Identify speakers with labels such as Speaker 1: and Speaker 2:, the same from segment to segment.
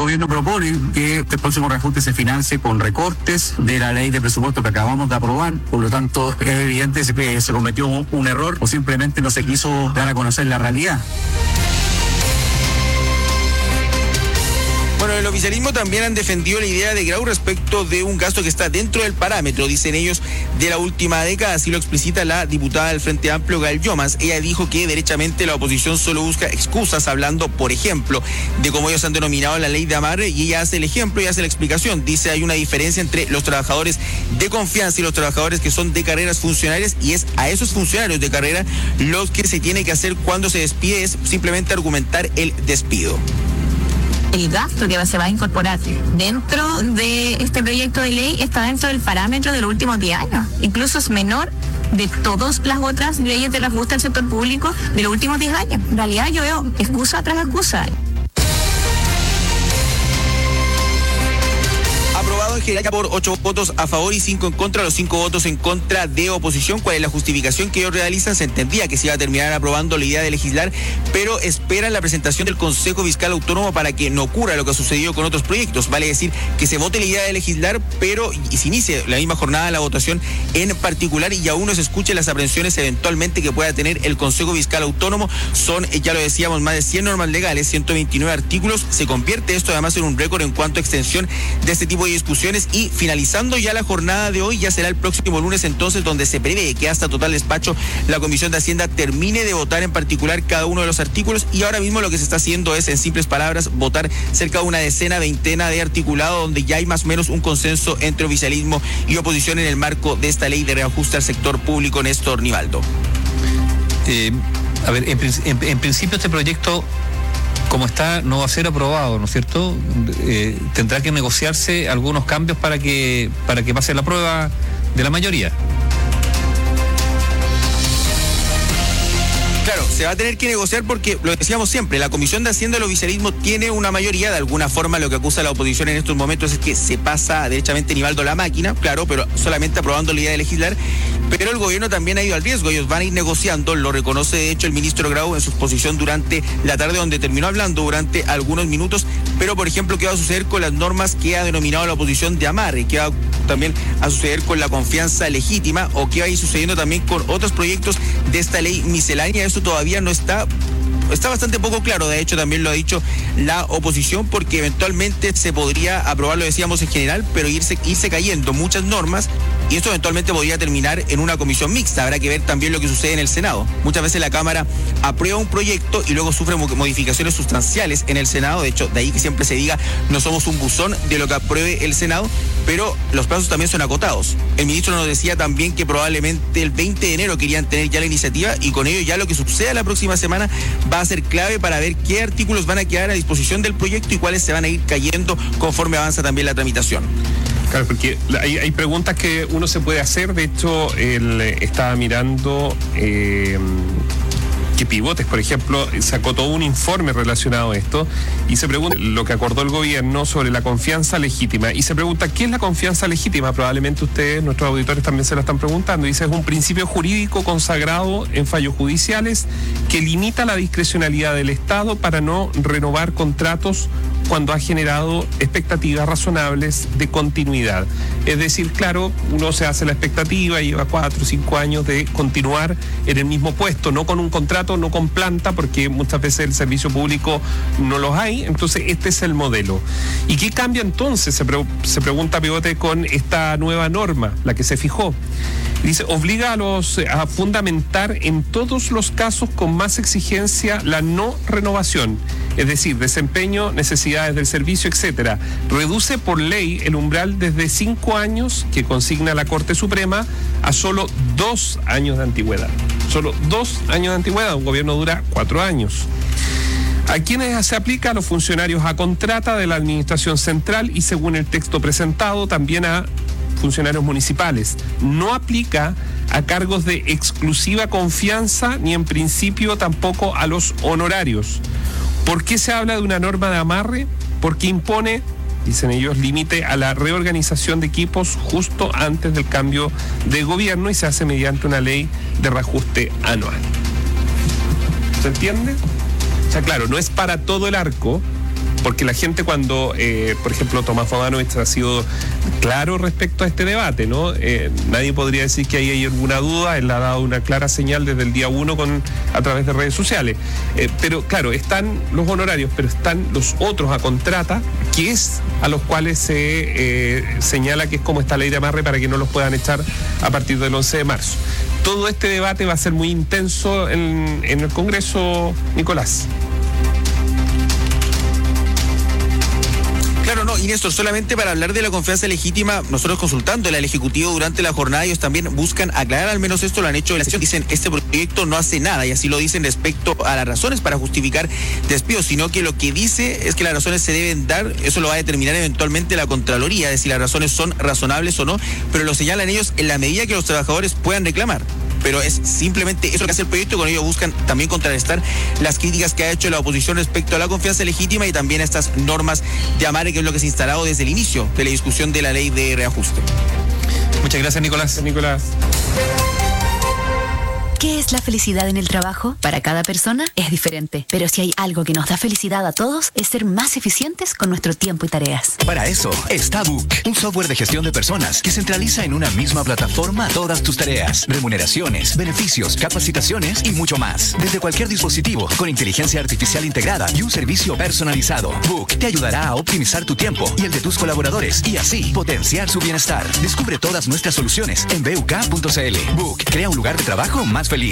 Speaker 1: gobierno propone que el próximo reajuste se financie con recortes de la ley de presupuesto que acabamos de aprobar. Por lo tanto, es evidente que se cometió un error o simplemente no se quiso dar a conocer la realidad.
Speaker 2: Bueno, el oficialismo también han defendido la idea de Grau respecto de un gasto que está dentro del parámetro, dicen ellos, de la última década. Así lo explicita la diputada del Frente Amplio, Gael Llomas. Ella dijo que derechamente la oposición solo busca excusas, hablando, por ejemplo, de cómo ellos han denominado la ley de amarre, y ella hace el ejemplo y hace la explicación. Dice, hay una diferencia entre los trabajadores de confianza y los trabajadores que son de carreras funcionarias, y es a esos funcionarios de carrera los que se tiene que hacer cuando se despide, es simplemente argumentar el despido.
Speaker 3: El gasto que se va a incorporar dentro de este proyecto de ley está dentro del parámetro de los últimos 10 años. Incluso es menor de todas las otras leyes de reajuste al sector público de los últimos 10 años. En realidad yo veo excusa tras excusa.
Speaker 2: Aprobado en general por 8 votos a favor y 5 en contra, los 5 votos en contra de oposición. ¿Cuál es la justificación que ellos realizan? Se entendía que se iba a terminar aprobando la idea de legislar, pero esperan la presentación del Consejo Fiscal Autónomo para que no ocurra lo que ha sucedido con otros proyectos. Vale decir, que se vote la idea de legislar, pero y se inicie la misma jornada la votación en particular, y aún no se escuchen las aprehensiones eventualmente que pueda tener el Consejo Fiscal Autónomo. Son, ya lo decíamos, más de 100 normas legales, 129 artículos. Se convierte esto además en un récord en cuanto a extensión de este tipo de discusiones, y finalizando ya la jornada de hoy, ya será el próximo lunes entonces donde se prevé que hasta total despacho la Comisión de Hacienda termine de votar en particular cada uno de los artículos, y ahora mismo lo que se está haciendo es, en simples palabras, votar cerca de una decena, veintena de articulado donde ya hay más o menos un consenso entre oficialismo y oposición en el marco de esta ley de reajuste al sector público. Néstor Nivaldo.
Speaker 4: A ver, en principio este proyecto, como está, no va a ser aprobado, ¿no es cierto? Tendrá que negociarse algunos cambios para que pase la prueba de la mayoría.
Speaker 2: Claro, se va a tener que negociar porque, lo decíamos siempre, la Comisión de Hacienda del oficialismo tiene una mayoría. De alguna forma lo que acusa la oposición en estos momentos es que se pasa derechamente Nivaldo la máquina, claro, pero solamente aprobando la idea de legislar. Pero el gobierno también ha ido al riesgo, ellos van a ir negociando, lo reconoce de hecho el ministro Grau en su exposición durante la tarde, donde terminó hablando durante algunos minutos. Pero, por ejemplo, ¿qué va a suceder con las normas que ha denominado la oposición de amarre? ¿Qué va también a suceder con la confianza legítima? ¿O qué va a ir sucediendo también con otros proyectos de esta ley miscelánea? Esto todavía no está bastante poco claro. De hecho, también lo ha dicho la oposición, porque eventualmente se podría aprobar, lo decíamos en general, pero irse cayendo muchas normas, y esto eventualmente podría terminar en una comisión mixta. Habrá que ver también lo que sucede en el Senado. Muchas veces la Cámara aprueba un proyecto y luego sufre modificaciones sustanciales en el Senado. De hecho, de ahí que siempre se diga, no somos un buzón de lo que apruebe el Senado, pero los plazos también son acotados. El ministro nos decía también que probablemente el 20 de enero querían tener ya la iniciativa, y con ello ya lo que suceda la próxima semana va a ser clave para ver qué artículos van a quedar a disposición del proyecto y cuáles se van a ir cayendo conforme avanza también la tramitación.
Speaker 5: Claro, porque hay preguntas que uno se puede hacer. De hecho, él estaba mirando que Pivotes, por ejemplo, sacó todo un informe relacionado a esto, y se pregunta lo que acordó el gobierno sobre la confianza legítima, y se pregunta, ¿qué es la confianza legítima? Probablemente ustedes, nuestros auditores, también se la están preguntando. Dice, es un principio jurídico consagrado en fallos judiciales que limita la discrecionalidad del Estado para no renovar contratos cuando ha generado expectativas razonables de continuidad. Es decir, claro, uno se hace la expectativa y lleva 4 o 5 años de continuar en el mismo puesto, no con un contrato, no con planta, porque muchas veces el servicio público no los hay. Entonces este es el modelo. ¿Y qué cambia entonces? Se pregunta Pivote con esta nueva norma, la que se fijó. Dice, obliga a fundamentar en todos los casos con más exigencia la no renovación, es decir, desempeño, necesidades del servicio, etcétera. Reduce por ley el umbral desde 5 años que consigna la Corte Suprema a solo 2 años de antigüedad. Solo 2 años de antigüedad, un gobierno dura 4 años. ¿A quiénes se aplica? A los funcionarios a contrata de la Administración Central y, según el texto presentado, también a funcionarios municipales. No aplica a cargos de exclusiva confianza ni en principio tampoco a los honorarios. ¿Por qué se habla de una norma de amarre? Porque impone, dicen ellos, límite a la reorganización de equipos justo antes del cambio de gobierno, y se hace mediante una ley de reajuste anual. ¿Se entiende? O sea, claro, no es para todo el arco, porque la gente cuando, por ejemplo, Tomás Bodanovich ha sido claro respecto a este debate, ¿no? Nadie podría decir que hay alguna duda, él ha dado una clara señal desde el día 1 a través de redes sociales. Pero claro, están los honorarios, pero están los otros a contrata, que es a los cuales se señala que es como esta ley de amarre para que no los puedan echar a partir del 11 de marzo. Todo este debate va a ser muy intenso en el Congreso, Nicolás.
Speaker 2: Claro, no, y Néstor, solamente para hablar de la confianza legítima, nosotros consultando al Ejecutivo durante la jornada, ellos también buscan aclarar, al menos esto lo han hecho en la sesión, dicen, este proyecto no hace nada, y así lo dicen respecto a las razones para justificar despidos, sino que lo que dice es que las razones se deben dar, eso lo va a determinar eventualmente la Contraloría, de si las razones son razonables o no, pero lo señalan ellos en la medida que los trabajadores puedan reclamar. Pero es simplemente eso lo que hace el proyecto, con ello buscan también contrarrestar las críticas que ha hecho la oposición respecto a la confianza legítima y también a estas normas de amarre, que es lo que se ha instalado desde el inicio de la discusión de la ley de reajuste.
Speaker 4: Muchas gracias, Nicolás.
Speaker 6: ¿Qué es la felicidad en el trabajo? Para cada persona es diferente, pero si hay algo que nos da felicidad a todos es ser más eficientes con nuestro tiempo y tareas.
Speaker 7: Para eso está Book, un software de gestión de personas que centraliza en una misma plataforma todas tus tareas, remuneraciones, beneficios, capacitaciones y mucho más. Desde cualquier dispositivo, con inteligencia artificial integrada y un servicio personalizado. Book te ayudará a optimizar tu tiempo y el de tus colaboradores y así potenciar su bienestar. Descubre todas nuestras soluciones en buk.cl. Book crea un lugar de trabajo más feliz.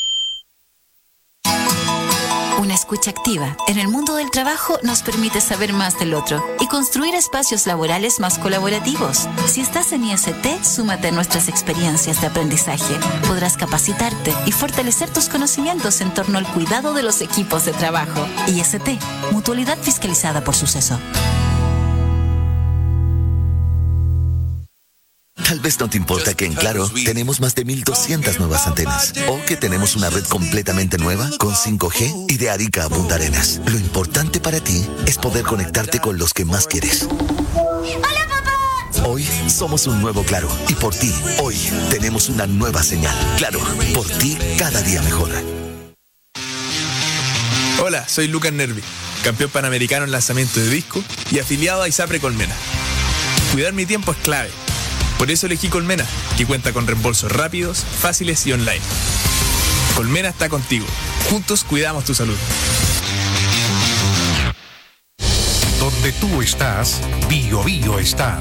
Speaker 6: Una escucha activa en el mundo del trabajo nos permite saber más del otro y construir espacios laborales más colaborativos. Si estás en IST, súmate a nuestras experiencias de aprendizaje. Podrás capacitarte y fortalecer tus conocimientos en torno al cuidado de los equipos de trabajo. IST, Mutualidad Fiscalizada por Suceso.
Speaker 8: Tal vez no te importa que en Claro tenemos más de 1,200 nuevas antenas o que tenemos una red completamente nueva con 5G y de Arica a Punta Arenas. Lo importante para ti es poder conectarte con los que más quieres.
Speaker 9: ¡Hola, papá!
Speaker 8: Hoy somos un nuevo Claro y por ti, hoy tenemos una nueva señal. Claro, por ti cada día mejor.
Speaker 10: Hola, soy Lucas Nervi, campeón panamericano en lanzamiento de disco y afiliado a ISAPRE Colmena. Cuidar mi tiempo es clave. Por eso elegí Colmena, que cuenta con reembolsos rápidos, fáciles y online. Colmena está contigo. Juntos cuidamos tu salud.
Speaker 11: Donde tú estás, Bio Bio está.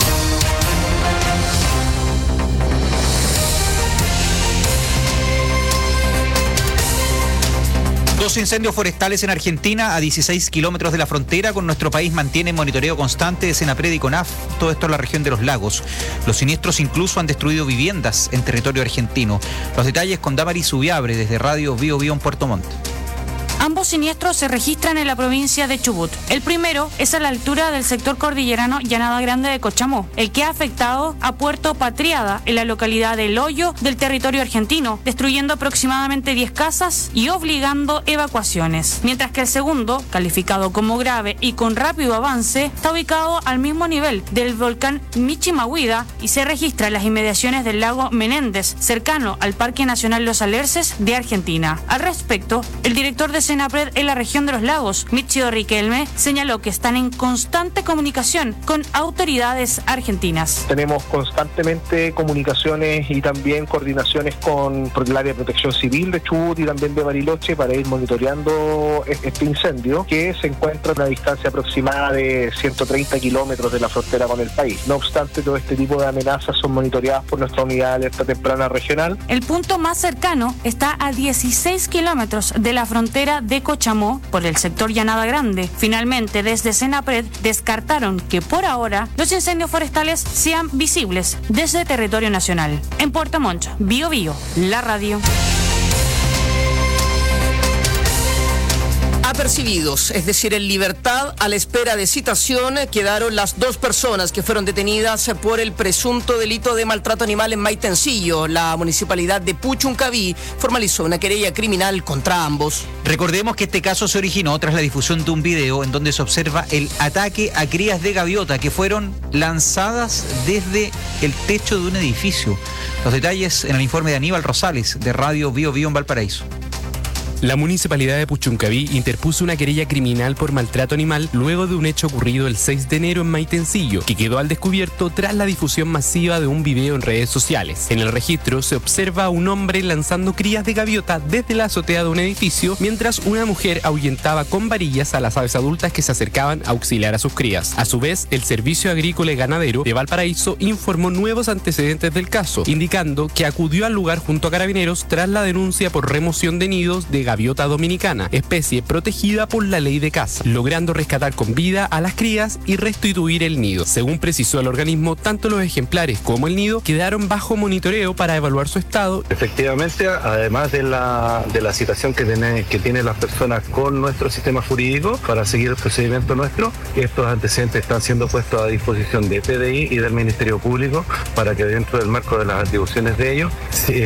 Speaker 12: Dos incendios forestales en Argentina a 16 kilómetros de la frontera con nuestro país mantienen monitoreo constante de Senapred y CONAF, todo esto en la región de los lagos. Los siniestros incluso han destruido viviendas en territorio argentino. Los detalles con Damaris Ubiabre desde Radio Bio Bio en Puerto Montt.
Speaker 13: Ambos siniestros se registran en la provincia de Chubut. El primero es a la altura del sector cordillerano Llanada Grande de Cochamó, el que ha afectado a Puerto Patriada, en la localidad de El Hoyo del territorio argentino, destruyendo aproximadamente 10 casas y obligando evacuaciones. Mientras que el segundo, calificado como grave y con rápido avance, está ubicado al mismo nivel del volcán Michimahuida y se registra en las inmediaciones del lago Menéndez, cercano al Parque Nacional Los Alerces de Argentina. Al respecto, el director de Senapred en la región de los lagos, Michio Riquelme, señaló que están en constante comunicación con autoridades argentinas.
Speaker 14: Tenemos constantemente comunicaciones y también coordinaciones con el área de protección civil de Chubut y también de Bariloche para ir monitoreando este incendio, que se encuentra a una distancia aproximada de 130 kilómetros de la frontera con el país. No obstante, todo este tipo de amenazas son monitoreadas por nuestra unidad de alerta temprana regional.
Speaker 13: El punto más cercano está a 16 kilómetros de la frontera de Cochamó por el sector Llanada Grande. Finalmente, desde Senapred descartaron que por ahora los incendios forestales sean visibles desde territorio nacional. En Puerto Montt, Bio Bio, la radio.
Speaker 15: Apercibidos, es decir, en libertad a la espera de citación, quedaron las dos personas que fueron detenidas por el presunto delito de maltrato animal en Maitencillo. La municipalidad de Puchuncaví formalizó una querella criminal contra ambos.
Speaker 12: Recordemos que este caso se originó tras la difusión de un video en donde se observa el ataque a crías de gaviota que fueron lanzadas desde el techo de un edificio. Los detalles en el informe de Aníbal Rosales de Radio Bio Bio en Valparaíso.
Speaker 16: La municipalidad de Puchuncaví interpuso una querella criminal por maltrato animal luego de un hecho ocurrido el 6 de enero en Maitencillo, que quedó al descubierto tras la difusión masiva de un video en redes sociales. En el registro se observa a un hombre lanzando crías de gaviota desde la azotea de un edificio, mientras una mujer ahuyentaba con varillas a las aves adultas que se acercaban a auxiliar a sus crías. A su vez, el Servicio Agrícola y Ganadero de Valparaíso informó nuevos antecedentes del caso, indicando que acudió al lugar junto a Carabineros tras la denuncia por remoción de nidos de gaviota dominicana, especie protegida por la ley de caza, logrando rescatar con vida a las crías y restituir el nido. Según precisó el organismo, tanto los ejemplares como el nido quedaron bajo monitoreo para evaluar su estado.
Speaker 17: Efectivamente, además de la situación que tienen las personas con nuestro sistema jurídico para seguir el procedimiento nuestro, estos antecedentes están siendo puestos a disposición de PDI y del Ministerio Público para que dentro del marco de las atribuciones de ellos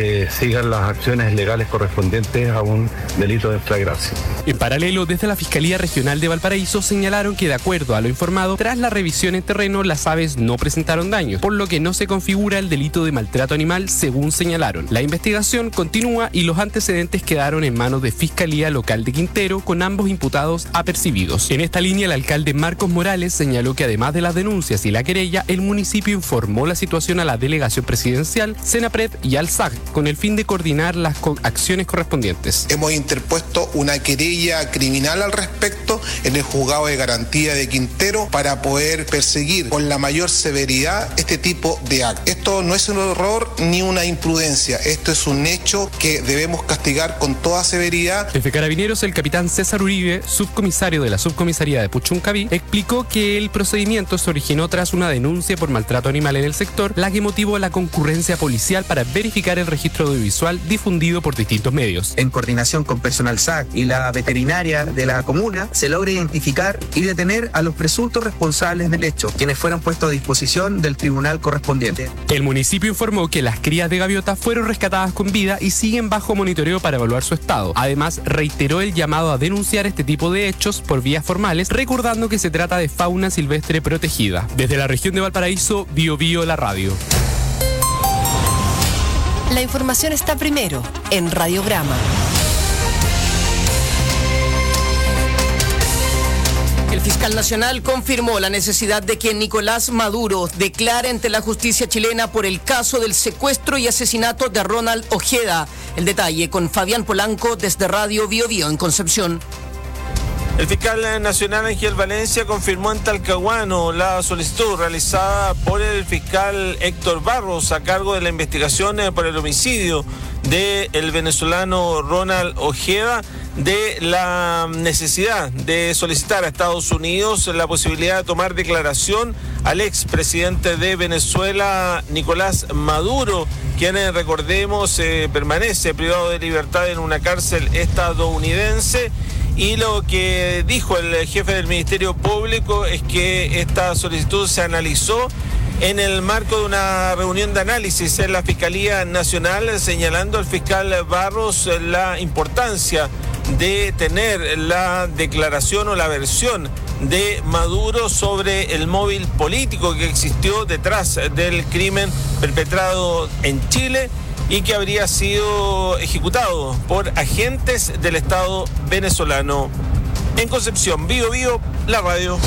Speaker 17: sigan las acciones legales correspondientes a un delito de flagrancia.
Speaker 16: En paralelo, desde la Fiscalía Regional de Valparaíso señalaron que, de acuerdo a lo informado, tras la revisión en terreno las aves no presentaron daños, por lo que no se configura el delito de maltrato animal, según señalaron. La investigación continúa y los antecedentes quedaron en manos de Fiscalía Local de Quintero, con ambos imputados apercibidos. En esta línea, el alcalde Marcos Morales señaló que además de las denuncias y la querella, el municipio informó la situación a la Delegación Presidencial, Senapred y al SAG, con el fin de coordinar las acciones correspondientes.
Speaker 18: Hemos interpuesto una querella criminal al respecto en el Juzgado de Garantía de Quintero para poder perseguir con la mayor severidad este tipo de actos. Esto no es un error ni una imprudencia, esto es un hecho que debemos castigar con toda severidad.
Speaker 16: Desde Carabineros, el capitán César Uribe, subcomisario de la subcomisaría de Puchuncaví, explicó que el procedimiento se originó tras una denuncia por maltrato animal en el sector, la que motivó la concurrencia policial para verificar el registro audiovisual difundido por distintos medios.
Speaker 19: En coordinación con personal SAC y la veterinaria de la comuna, se logra identificar y detener a los presuntos responsables del hecho, quienes fueron puestos a disposición del tribunal correspondiente.
Speaker 16: El municipio informó que las crías de gaviota fueron rescatadas con vida y siguen bajo monitoreo para evaluar su estado. Además, reiteró el llamado a denunciar este tipo de hechos por vías formales, recordando que se trata de fauna silvestre protegida. Desde la región de Valparaíso, BioBio la radio.
Speaker 20: La información está primero en Radiograma.
Speaker 15: El fiscal nacional confirmó la necesidad de que Nicolás Maduro declare ante la justicia chilena por el caso del secuestro y asesinato de Ronald Ojeda. El detalle con Fabián Polanco desde Radio BioBio en Concepción.
Speaker 21: El fiscal nacional Ángel Valencia confirmó en Talcahuano la solicitud realizada por el fiscal Héctor Barros a cargo de la investigación por el homicidio del venezolano Ronald Ojeda, de la necesidad de solicitar a Estados Unidos la posibilidad de tomar declaración al expresidente de Venezuela, Nicolás Maduro, quien, recordemos, permanece privado de libertad en una cárcel estadounidense. Y lo que dijo el jefe del Ministerio Público es que esta solicitud se analizó en el marco de una reunión de análisis en la Fiscalía Nacional, señalando al fiscal Barros la importancia de tener la declaración o la versión de Maduro sobre el móvil político que existió detrás del crimen perpetrado en Chile y que habría sido ejecutado por agentes del Estado venezolano. En Concepción, BioBio, la radio.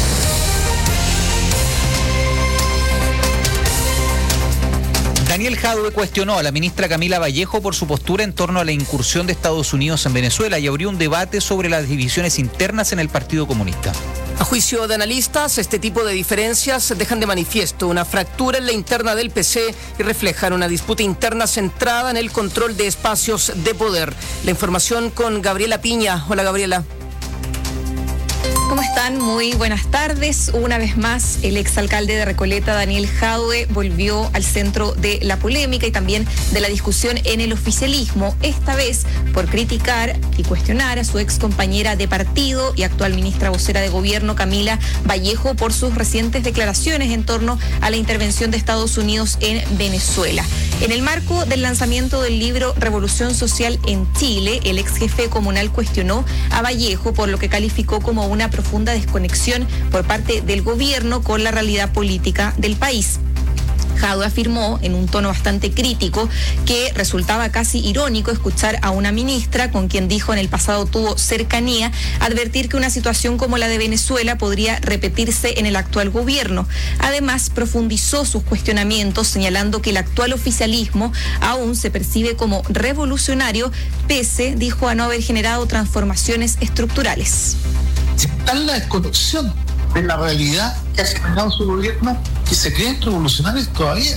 Speaker 12: Daniel Jadwe cuestionó a la ministra Camila Vallejo por su postura en torno a la incursión de Estados Unidos en Venezuela y abrió un debate sobre las divisiones internas en el Partido Comunista.
Speaker 15: A juicio de analistas, este tipo de diferencias dejan de manifiesto una fractura en la interna del PC y reflejan una disputa interna centrada en el control de espacios de poder. La información con Gabriela Piña. Hola, Gabriela.
Speaker 22: ¿Cómo están? Muy buenas tardes. Una vez más, el exalcalde de Recoleta, Daniel Jadwe, volvió al centro de la polémica y también de la discusión en el oficialismo, esta vez por criticar y cuestionar a su ex compañera de partido y actual ministra vocera de gobierno, Camila Vallejo, por sus recientes declaraciones en torno a la intervención de Estados Unidos en Venezuela. En el marco del lanzamiento del libro Revolución Social en Chile, el ex jefe comunal cuestionó a Vallejo por lo que calificó como una profunda desconexión por parte del gobierno con la realidad política del país. Jadwe afirmó en un tono bastante crítico que resultaba casi irónico escuchar a una ministra con quien dijo en el pasado tuvo cercanía advertir que una situación como la de Venezuela podría repetirse en el actual gobierno. Además, profundizó sus cuestionamientos señalando que el actual oficialismo aún se percibe como revolucionario, pese, dijo, a no haber generado transformaciones estructurales.
Speaker 1: Está en la desconexión de la realidad que ha generado su gobierno, que se creen revolucionarios todavía.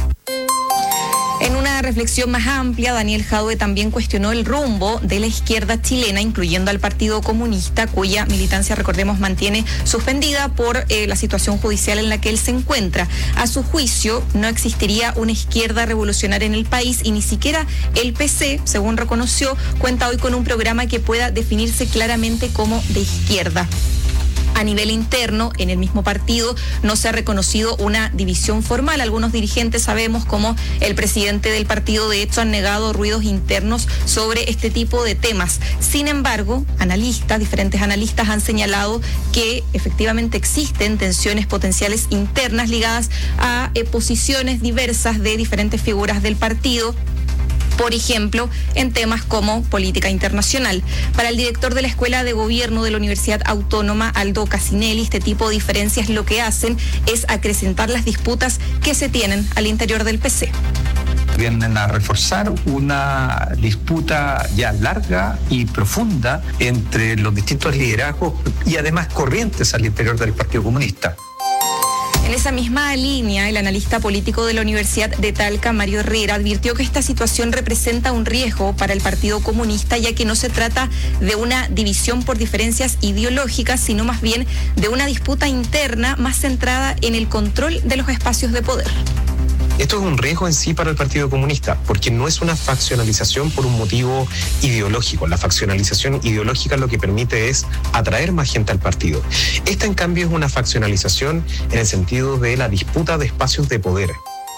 Speaker 22: En una reflexión más amplia, Daniel Jadwe también cuestionó el rumbo de la izquierda chilena, incluyendo al Partido Comunista, cuya militancia, recordemos, mantiene suspendida por la situación judicial en la que él se encuentra. A su juicio, no existiría una izquierda revolucionaria en el país y ni siquiera el PC, según reconoció, cuenta hoy con un programa que pueda definirse claramente como de izquierda. A nivel interno, en el mismo partido, no se ha reconocido una división formal. Algunos dirigentes, sabemos, como el presidente del partido, de hecho, han negado ruidos internos sobre este tipo de temas. Sin embargo, diferentes analistas han señalado que efectivamente existen tensiones potenciales internas ligadas a posiciones diversas de diferentes figuras del partido, por ejemplo, en temas como política internacional. Para el director de la Escuela de Gobierno de la Universidad Autónoma, Aldo Casinelli, este tipo de diferencias lo que hacen es acrecentar las disputas que se tienen al interior del PC.
Speaker 3: Vienen a reforzar una disputa ya larga y profunda entre los distintos liderazgos y además corrientes al interior del Partido Comunista.
Speaker 22: En esa misma línea, el analista político de la Universidad de Talca, Mario Herrera, advirtió que esta situación representa un riesgo para el Partido Comunista, ya que no se trata de una división por diferencias ideológicas, sino más bien de una disputa interna más centrada en el control de los espacios de poder.
Speaker 23: Esto es un riesgo en sí para el Partido Comunista, porque no es una faccionalización por un motivo ideológico. La faccionalización ideológica lo que permite es atraer más gente al partido. Esta, en cambio, es una faccionalización en el sentido de la disputa de espacios de poder.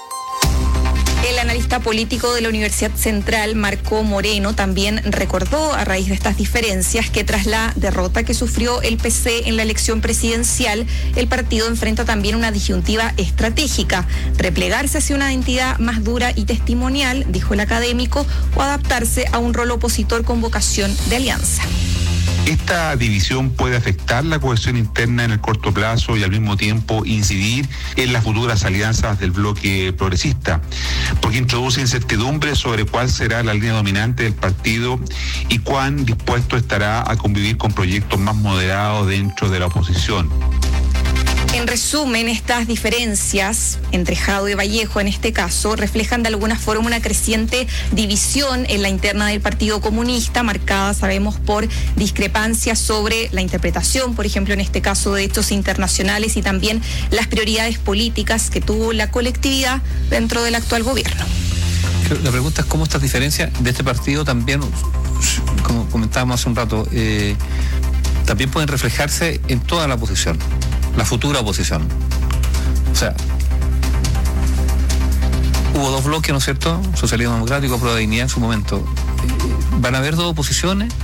Speaker 22: El analista político de la Universidad Central, Marco Moreno, también recordó, a raíz de estas diferencias, que tras la derrota que sufrió el PC en la elección presidencial, el partido enfrenta también una disyuntiva estratégica: replegarse hacia una entidad más dura y testimonial, dijo el académico, o adaptarse a un rol opositor con vocación de alianza.
Speaker 24: Esta división puede afectar la cohesión interna en el corto plazo y al mismo tiempo incidir en las futuras alianzas del bloque progresista, porque introduce incertidumbre sobre cuál será la línea dominante del partido y cuán dispuesto estará a convivir con proyectos más moderados dentro de la oposición.
Speaker 22: En resumen, estas diferencias entre Jadwe y Vallejo, en este caso, reflejan de alguna forma una creciente división en la interna del Partido Comunista, marcada, sabemos, por discrepancias sobre la interpretación, por ejemplo, en este caso, de hechos internacionales y también las prioridades políticas que tuvo la colectividad dentro del actual gobierno.
Speaker 4: La pregunta es cómo estas diferencias de este partido también, como comentábamos hace un rato, también pueden reflejarse en toda la oposición, la futura oposición. O sea, hubo dos bloques, ¿no es cierto? Socialismo Democrático, Prueba de Dignidad en su momento. ¿Van a haber dos oposiciones?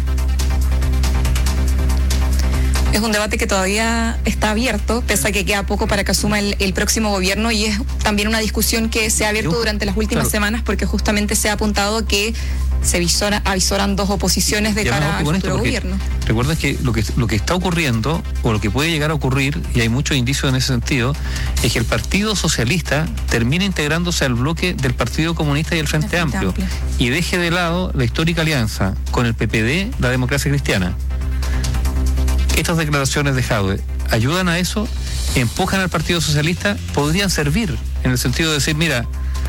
Speaker 22: Es un debate que todavía está abierto, pese a que queda poco para que asuma el próximo gobierno, y es también una discusión que se ha abierto durante las últimas semanas, porque justamente se ha apuntado que se avisoran dos oposiciones de cara al futuro gobierno.
Speaker 4: Recuerda que lo que está ocurriendo, o lo que puede llegar a ocurrir, y hay muchos indicios en ese sentido, es que el Partido Socialista termine integrándose al bloque del Partido Comunista y el Frente Amplio, y deje de lado la histórica alianza con el PPD, la Democracia Cristiana. Estas declaraciones de Jadwe ayudan a eso, empujan al Partido Socialista, podrían servir en el sentido de decir, mira,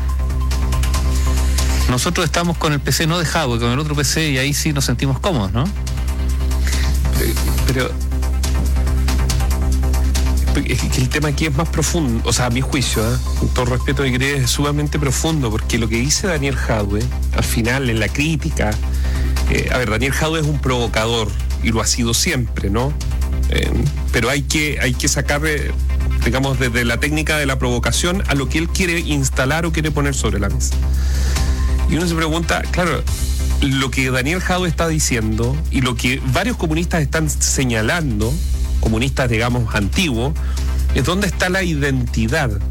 Speaker 4: nosotros estamos con el PC, no de Jadwe, con el otro PC, y ahí sí nos sentimos cómodos, ¿no?
Speaker 5: Pero es que el tema aquí es más profundo, o sea, a mi juicio, con todo respeto, y creo que es sumamente profundo, porque lo que dice Daniel Jadwe, al final, en la crítica, Daniel Jadwe es un provocador, y lo ha sido siempre, ¿no? Pero hay que sacar, digamos, desde la técnica de la provocación a lo que él quiere instalar o quiere poner sobre la mesa. Y uno se pregunta, claro, lo que Daniel Jadwe está diciendo y lo que varios comunistas están señalando, comunistas, digamos, antiguos, es dónde está la identidad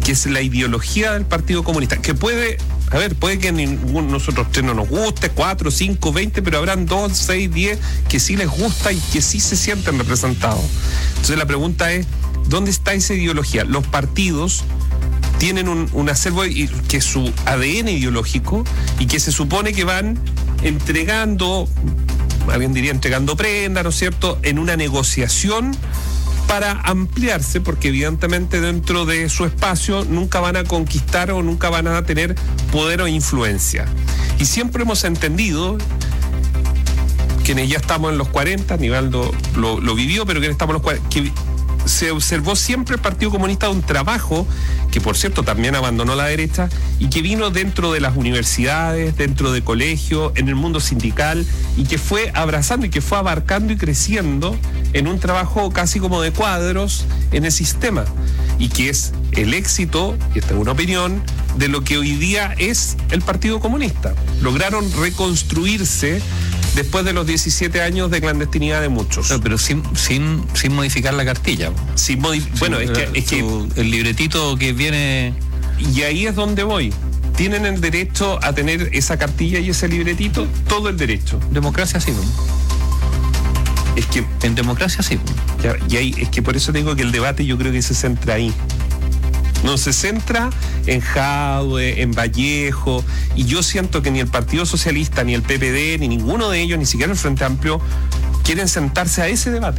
Speaker 5: que es la ideología del Partido Comunista, que puede que nosotros tres no nos guste, 4, 5, 20, pero habrán 2, 6, 10 que sí les gusta y que sí se sienten representados. Entonces la pregunta es, ¿dónde está esa ideología? Los partidos tienen un acervo que es su ADN ideológico y que se supone que van entregando, alguien diría entregando prenda, ¿no es cierto?, en una negociación para ampliarse, porque evidentemente dentro de su espacio nunca van a conquistar o nunca van a tener poder o influencia. Y siempre hemos entendido, quienes ya estamos en los 40, Nivaldo lo vivió, pero quienes estamos en los 40, que se observó siempre el Partido Comunista un trabajo que, por cierto, también abandonó la derecha y que vino dentro de las universidades, dentro de colegios, en el mundo sindical, y que fue abrazando y que fue abarcando y creciendo en un trabajo casi como de cuadros en el sistema, y que es el éxito, y esta es una opinión, de lo que hoy día es el Partido Comunista. Lograron reconstruirse después de los 17 años de clandestinidad de muchos.
Speaker 4: No, pero sin modificar la cartilla.
Speaker 5: Bueno, es que
Speaker 4: el libretito que viene...
Speaker 5: Y ahí es donde voy. ¿Tienen el derecho a tener esa cartilla y ese libretito? Todo el derecho.
Speaker 4: Democracia sí.
Speaker 5: Es que
Speaker 4: en democracia sí.
Speaker 5: Y ahí, es que por eso digo que el debate yo creo que se centra ahí. No se centra en Jadwe, en Vallejo, y yo siento que ni el Partido Socialista, ni el PPD, ni ninguno de ellos, ni siquiera el Frente Amplio, quieren sentarse a ese debate.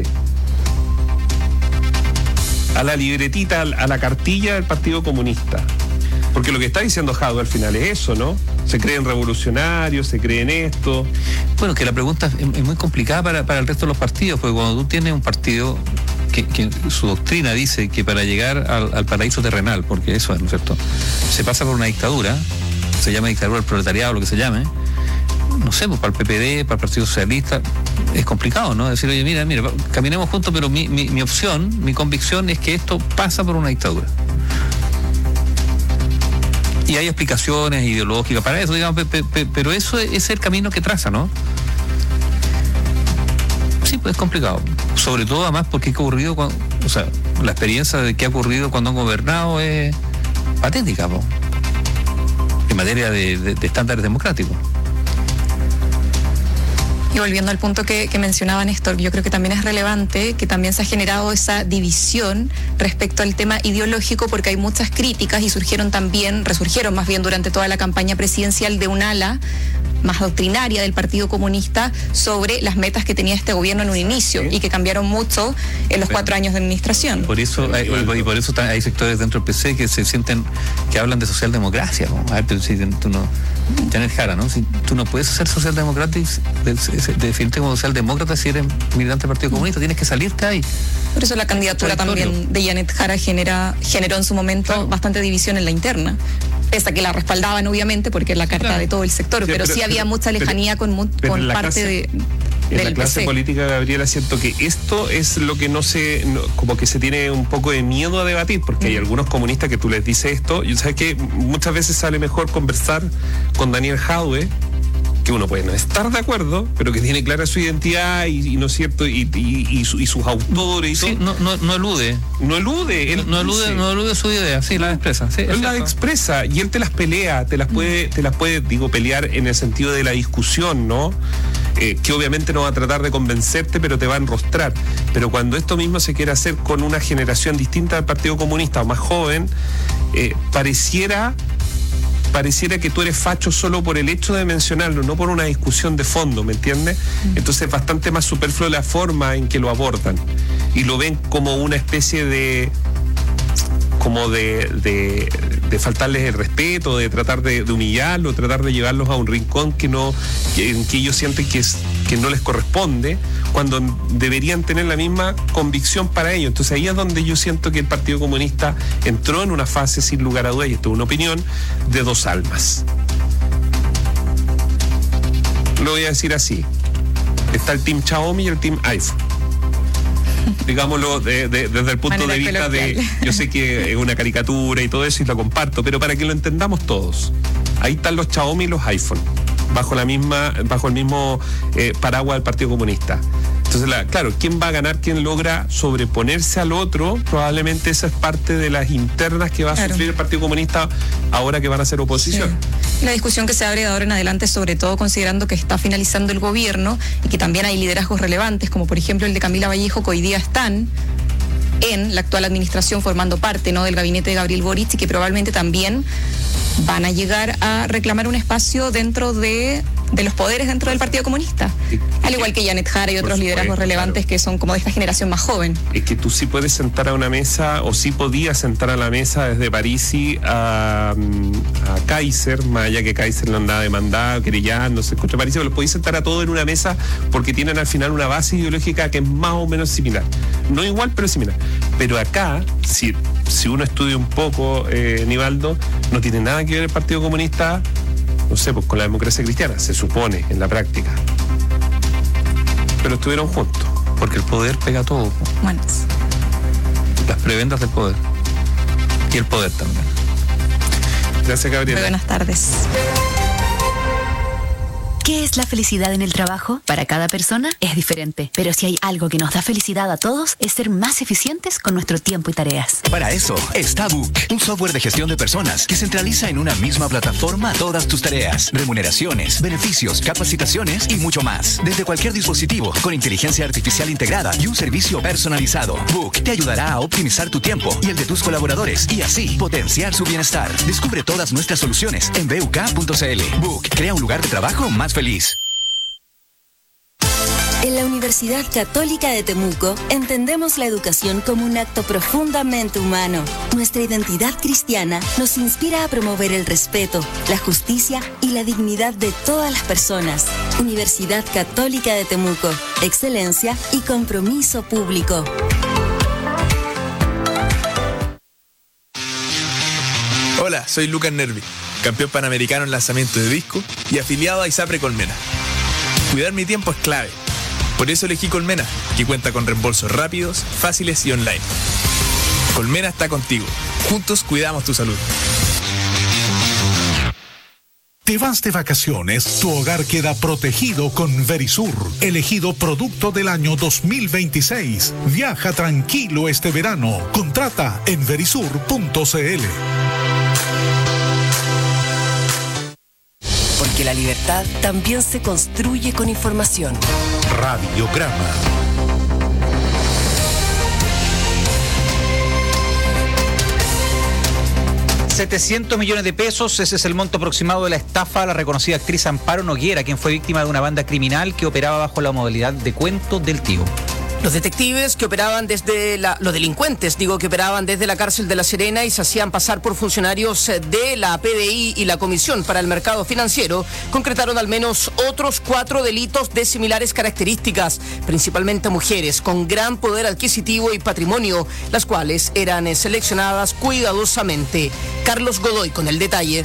Speaker 5: A la libretita, a la cartilla del Partido Comunista. Porque lo que está diciendo Jadwe al final es eso, ¿no? Se creen revolucionarios, se creen esto.
Speaker 4: Bueno, que la pregunta es muy complicada para el resto de los partidos, porque cuando tú tienes un partido que su doctrina dice que para llegar al paraíso terrenal, porque eso es, ¿no es cierto?, se pasa por una dictadura, se llama dictadura del proletariado, lo que se llame, no sé, pues para el PPD, para el Partido Socialista, es complicado, ¿no? Decir, oye, mira, caminemos juntos, pero mi opción, mi convicción es que esto pasa por una dictadura. Y hay explicaciones ideológicas para eso, digamos, pero eso es el camino que traza, ¿no? Sí, pues es complicado. Sobre todo, además, porque ha ocurrido, la experiencia de qué ha ocurrido cuando han gobernado es patética, ¿no?, en materia de estándares democráticos.
Speaker 22: Y volviendo al punto que mencionaba Néstor, yo creo que también es relevante que también se ha generado esa división respecto al tema ideológico, porque hay muchas críticas y resurgieron más bien durante toda la campaña presidencial de un ala más doctrinaria del Partido Comunista sobre las metas que tenía este gobierno en un inicio y que cambiaron mucho en los 4 años de administración.
Speaker 4: Por eso hay sectores dentro del PC que se sienten, que hablan de socialdemocracia, ¿no? A ver, pero si tú no, Janet Jara, ¿no? Si tú no puedes ser socialdemócrata, definirte como socialdemócrata si eres militante del Partido Comunista, tienes que salirte ahí.
Speaker 22: Por eso la candidatura también de Janet Jara generó en su momento bastante división en la interna. Pese a que la respaldaban, obviamente, porque es la carta de todo el sector, pero sí había mucha lejanía con parte del
Speaker 5: En la clase
Speaker 22: PC.
Speaker 5: política, Gabriela, siento que esto es lo que como que se tiene un poco de miedo a debatir, porque hay algunos comunistas que tú les dices esto, y sabes que muchas veces sale mejor conversar con Daniel Jadwe, que uno puede no estar de acuerdo, pero que tiene clara su identidad y ¿no es cierto? Y sus autores y
Speaker 4: sí,
Speaker 5: todo.
Speaker 4: No elude.
Speaker 5: No elude
Speaker 4: su idea, sí, la expresa. Sí,
Speaker 5: él la expresa y él te las pelea, te las puede, pelear en el sentido de la discusión, ¿no? Que obviamente no va a tratar de convencerte, pero te va a enrostrar. Pero cuando esto mismo se quiere hacer con una generación distinta del Partido Comunista o más joven, pareciera que tú eres facho solo por el hecho de mencionarlo, no por una discusión de fondo, ¿me entiendes? Entonces es bastante más superfluo la forma en que lo abordan y lo ven como una especie de faltarles el respeto, de tratar de humillarlos, tratar de llevarlos a un rincón en que ellos sienten que no les corresponde, cuando deberían tener la misma convicción para ellos. Entonces ahí es donde yo siento que el Partido Comunista entró en una fase, sin lugar a dudas, y esto es una opinión, de 2 almas. Lo voy a decir así. Está el Team Xiaomi y el Team iPhone. Digámoslo desde el punto de vista de... Yo sé que es una caricatura y todo eso y lo comparto, pero para que lo entendamos todos. Ahí están los Xiaomi y los iPhone, bajo el mismo paraguas del Partido Comunista. Entonces Entonces, claro, ¿quién va a ganar? ¿Quién logra sobreponerse al otro? Probablemente esa es parte de las internas que va a sufrir el Partido Comunista ahora que van a ser oposición.
Speaker 22: Sí. La discusión que se abre de ahora en adelante, sobre todo considerando que está finalizando el gobierno y que también hay liderazgos relevantes, como por ejemplo el de Camila Vallejo, que hoy día están en la actual administración formando parte, ¿no?, del gabinete de Gabriel Boric, y que probablemente también van a llegar a reclamar un espacio dentro de los poderes dentro del Partido Comunista, al igual que Janet Jara y otros liderazgos relevantes que son como de esta generación más joven.
Speaker 5: Es que tú sí puedes sentar a una mesa, o sí podías sentar a la mesa desde Parisi a Kaiser, más allá que Kaiser lo andaba demandado, querellándose contra Parisi, pero los podías sentar a todos en una mesa porque tienen al final una base ideológica que es más o menos similar. No igual, pero similar. Pero acá, si uno estudia un poco, Nivaldo, no tiene nada que ver el Partido Comunista, no sé, pues con la democracia cristiana, se supone, en la práctica. Pero estuvieron juntos,
Speaker 4: porque el poder pega todo.
Speaker 22: Bueno.
Speaker 4: Las prebendas del poder. Y el poder también.
Speaker 5: Gracias, Gabriela.
Speaker 22: Muy buenas tardes.
Speaker 2: ¿Qué es la felicidad en el trabajo? Para cada persona es diferente, pero si hay algo que nos da felicidad a todos es ser más eficientes con nuestro tiempo y tareas.
Speaker 6: Para eso está Book, un software de gestión de personas que centraliza en una misma plataforma todas tus tareas, remuneraciones, beneficios, capacitaciones y mucho más. Desde cualquier dispositivo, con inteligencia artificial integrada y un servicio personalizado. Book te ayudará a optimizar tu tiempo y el de tus colaboradores y así potenciar su bienestar. Descubre todas nuestras soluciones en buk.cl. Book crea un lugar de trabajo más feliz.
Speaker 7: En la Universidad Católica de Temuco entendemos la educación como un acto profundamente humano. Nuestra identidad cristiana nos inspira a promover el respeto, la justicia y la dignidad de todas las personas. Universidad Católica de Temuco, excelencia y compromiso público.
Speaker 10: Hola, soy Lucas Nervi, campeón panamericano en lanzamiento de disco y afiliado a ISAPRE Colmena. Cuidar mi tiempo es clave. Por eso elegí Colmena, que cuenta con reembolsos rápidos, fáciles y online. Colmena está contigo. Juntos cuidamos tu salud.
Speaker 11: Te vas de vacaciones, tu hogar queda protegido con Verisur, elegido producto del año 2026. Viaja tranquilo este verano. Contrata en verisur.cl.
Speaker 20: Porque la libertad también se construye con información.
Speaker 11: Radiograma.
Speaker 12: $700 millones, ese es el monto aproximado de la estafa a la reconocida actriz Amparo Noguera, quien fue víctima de una banda criminal que operaba bajo la modalidad de cuento del tío.
Speaker 15: Los detectives que operaban los delincuentes, que operaban desde la cárcel de La Serena y se hacían pasar por funcionarios de la PDI y la Comisión para el Mercado Financiero, concretaron al menos otros 4 delitos de similares características, principalmente mujeres con gran poder adquisitivo y patrimonio, las cuales eran seleccionadas cuidadosamente. Carlos Godoy con el detalle.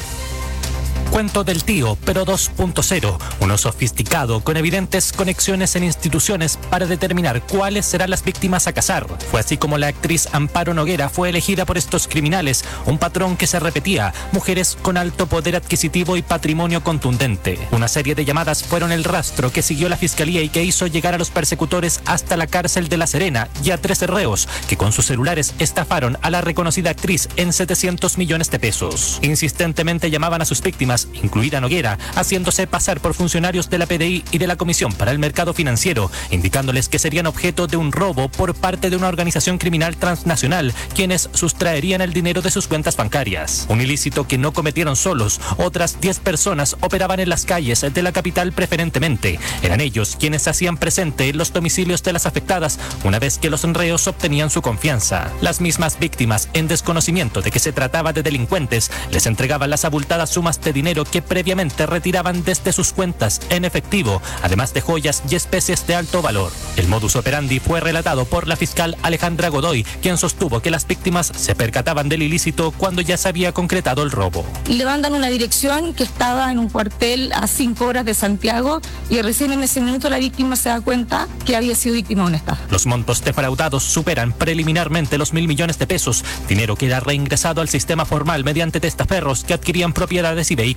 Speaker 9: Cuento del tío, pero 2.0, uno sofisticado con evidentes conexiones en instituciones para determinar cuáles serán las víctimas a cazar. Fue así como la actriz Amparo Noguera fue elegida por estos criminales, un patrón que se repetía, mujeres con alto poder adquisitivo y patrimonio contundente. Una serie de llamadas fueron el rastro que siguió la fiscalía y que hizo llegar a los persecutores hasta la cárcel de La Serena y a 13 reos que con sus celulares estafaron a la reconocida actriz en $700 millones. Insistentemente llamaban a sus víctimas, incluida Noguera, haciéndose pasar por funcionarios de la PDI y de la Comisión para el Mercado Financiero, indicándoles que serían objeto de un robo por parte de una organización criminal transnacional, quienes sustraerían el dinero de sus cuentas bancarias. Un ilícito que no cometieron solos, otras 10 personas operaban en las calles de la capital preferentemente. Eran ellos quienes se hacían presente en los domicilios de las afectadas una vez que los reos obtenían su confianza. Las mismas víctimas, en desconocimiento de que se trataba de delincuentes, les entregaban las abultadas sumas de dinero que previamente retiraban desde sus cuentas en efectivo, además de joyas y especies de alto valor. El modus operandi fue relatado por la fiscal Alejandra Godoy, quien sostuvo que las víctimas se percataban del ilícito cuando ya se había concretado el robo.
Speaker 25: Le mandan una dirección que estaba en un cuartel a 5 horas de Santiago y recién en ese minuto la víctima se da cuenta que había sido víctima de una estafa.
Speaker 9: Los montos defraudados superan preliminarmente los $1.000 millones, dinero que era reingresado al sistema formal mediante testaferros que adquirían propiedades y vehículos.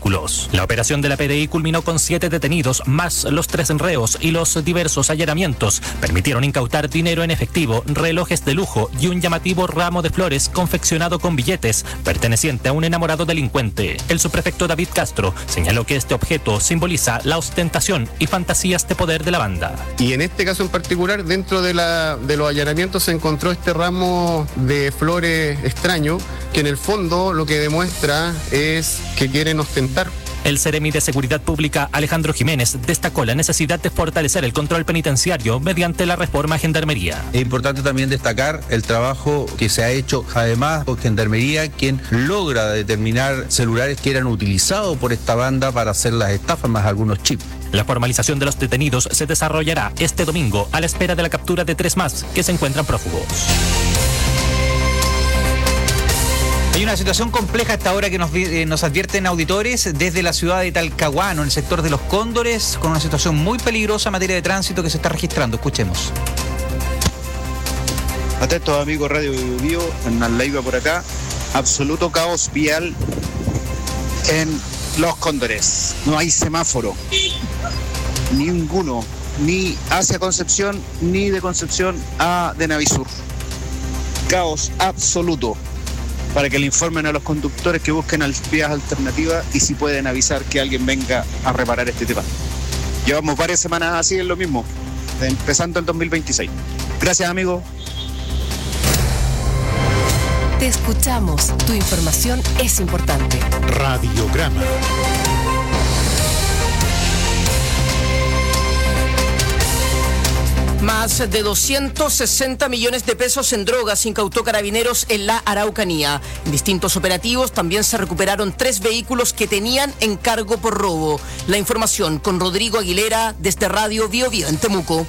Speaker 9: vehículos. La operación de la PDI culminó con 7 detenidos, más los 3 reos, y los diversos allanamientos permitieron incautar dinero en efectivo, relojes de lujo y un llamativo ramo de flores confeccionado con billetes perteneciente a un enamorado delincuente. El subprefecto David Castro señaló que este objeto simboliza la ostentación y fantasías de poder de la banda.
Speaker 8: Y en este caso en particular, dentro de los allanamientos se encontró este ramo de flores extraño, que en el fondo lo que demuestra es que quieren ostentar.
Speaker 9: El Seremi de Seguridad Pública, Alejandro Jiménez, destacó la necesidad de fortalecer el control penitenciario mediante la reforma a Gendarmería.
Speaker 13: Es importante también destacar el trabajo que se ha hecho además por Gendarmería, quien logra determinar celulares que eran utilizados por esta banda para hacer las estafas, más algunos chips.
Speaker 9: La formalización de los detenidos se desarrollará este domingo a la espera de la captura de 3 más que se encuentran prófugos.
Speaker 12: Hay una situación compleja a esta hora que nos advierten auditores desde la ciudad de Talcahuano, en el sector de Los Cóndores, con una situación muy peligrosa en materia de tránsito que se está registrando. Escuchemos.
Speaker 14: Atentos amigos Radio Bio, Hernán Leiva por acá. Absoluto caos vial en Los Cóndores. No hay semáforo. Ninguno. Ni hacia Concepción, ni de Concepción a de Navisur. Caos absoluto. Para que le informen a los conductores que busquen vías alternativas y si pueden avisar que alguien venga a reparar este tema. Llevamos varias semanas así en lo mismo, empezando el 2026. Gracias, amigo.
Speaker 20: Te escuchamos. Tu información es importante.
Speaker 11: Radiograma.
Speaker 15: Más de 260 millones de pesos en drogas incautó Carabineros en la Araucanía. En distintos operativos también se recuperaron 3 vehículos que tenían encargo por robo. La información con Rodrigo Aguilera desde Radio Bio Bio en Temuco.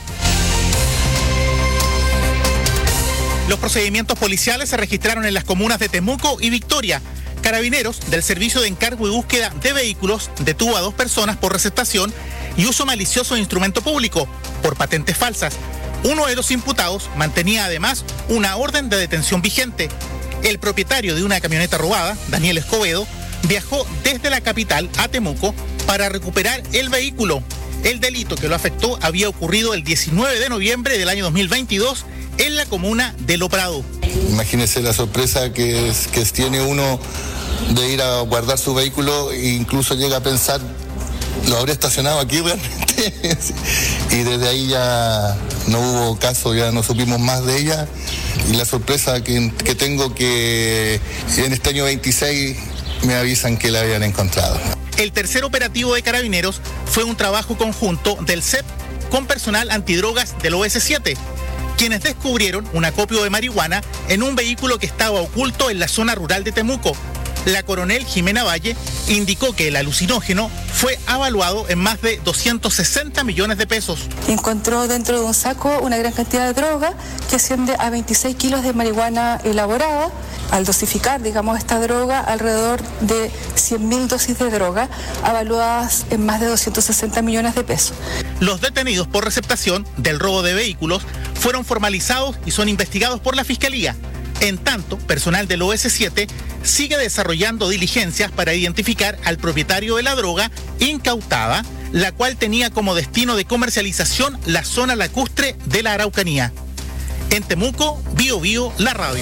Speaker 17: Los procedimientos policiales se registraron en las comunas de Temuco y Victoria. Carabineros, del Servicio de Encargo y Búsqueda de Vehículos, detuvo a 2 personas por receptación y uso malicioso de instrumento público por patentes falsas. Uno de los imputados mantenía además una orden de detención vigente. El propietario de una camioneta robada, Daniel Escobedo, viajó desde la capital a Temuco para recuperar el vehículo. El delito que lo afectó había ocurrido el 19 de noviembre del año 2022 en la comuna de Lo Prado.
Speaker 18: Imagínese la sorpresa que tiene uno de ir a guardar su vehículo e incluso llega a pensar, ¿lo habré estacionado aquí realmente? Y desde ahí ya no hubo caso, ya no supimos más de ella. Y la sorpresa que tengo que en este año 26 me avisan que la habían encontrado.
Speaker 17: El tercer operativo de Carabineros fue un trabajo conjunto del CEP con personal antidrogas del OS7, quienes descubrieron un acopio de marihuana en un vehículo que estaba oculto en la zona rural de Temuco. La coronel Jimena Valle indicó que el alucinógeno fue evaluado en más de 260 millones de pesos.
Speaker 25: Encontró dentro de un saco una gran cantidad de droga que asciende a 26 kilos de marihuana elaborada. Al dosificar, esta droga, alrededor de 100.000 dosis de droga, evaluadas en más de 260 millones de pesos.
Speaker 17: Los detenidos por receptación del robo de vehículos fueron formalizados y son investigados por la Fiscalía. En tanto, personal del OS7 sigue desarrollando diligencias para identificar al propietario de la droga incautada, la cual tenía como destino de comercialización la zona lacustre de la Araucanía. En Temuco, Bio Bio, la radio.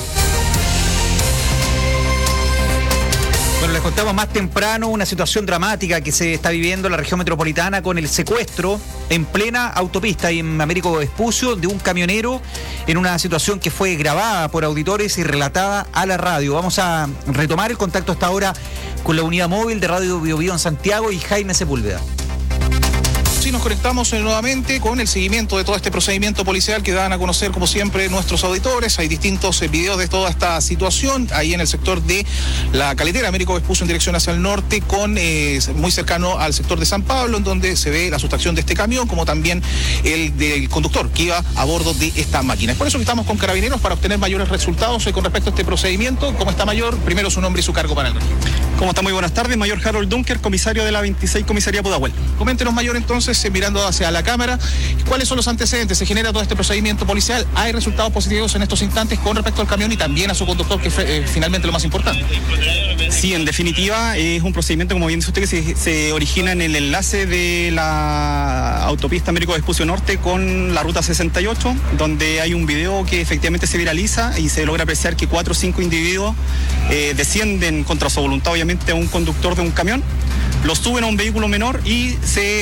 Speaker 12: Bueno, les contamos más temprano una situación dramática que se está viviendo en la región metropolitana con el secuestro en plena autopista y en Américo Vespucio de un camionero en una situación que fue grabada por auditores y relatada a la radio. Vamos a retomar el contacto hasta ahora con la unidad móvil de Radio Bio Bio en Santiago y Jaime Sepúlveda.
Speaker 26: Sí, nos conectamos nuevamente con el seguimiento de todo este procedimiento policial que dan a conocer, como siempre, nuestros auditores. Hay distintos videos de toda esta situación ahí en el sector de la Caletera, Américo Vespucio en dirección hacia el norte, muy cercano al sector de San Pablo, en donde se ve la sustracción de este camión, como también el del conductor que iba a bordo de esta máquina. Es por eso que estamos con Carabineros para obtener mayores resultados con respecto a este procedimiento. ¿Cómo está, mayor? Primero su nombre y su cargo para el registro.
Speaker 27: ¿Cómo está? Muy buenas tardes. Mayor Harold Dunker, comisario de la 26 Comisaría Pudahuel.
Speaker 26: Coméntenos, mayor, entonces, López, mirando hacia la cámara. ¿Cuáles son los antecedentes? Se genera todo este procedimiento policial. ¿Hay resultados positivos en estos instantes con respecto al camión y también a su conductor, que es finalmente lo más importante?
Speaker 1: Sí, en definitiva es un procedimiento, como bien dice usted, que se origina en el enlace de la autopista Américo Vespucio Norte con la ruta 68, donde hay un video que efectivamente se viraliza y se logra apreciar que 4 o 5 individuos descienden contra su voluntad, obviamente, a un conductor de un camión, lo suben a un vehículo menor y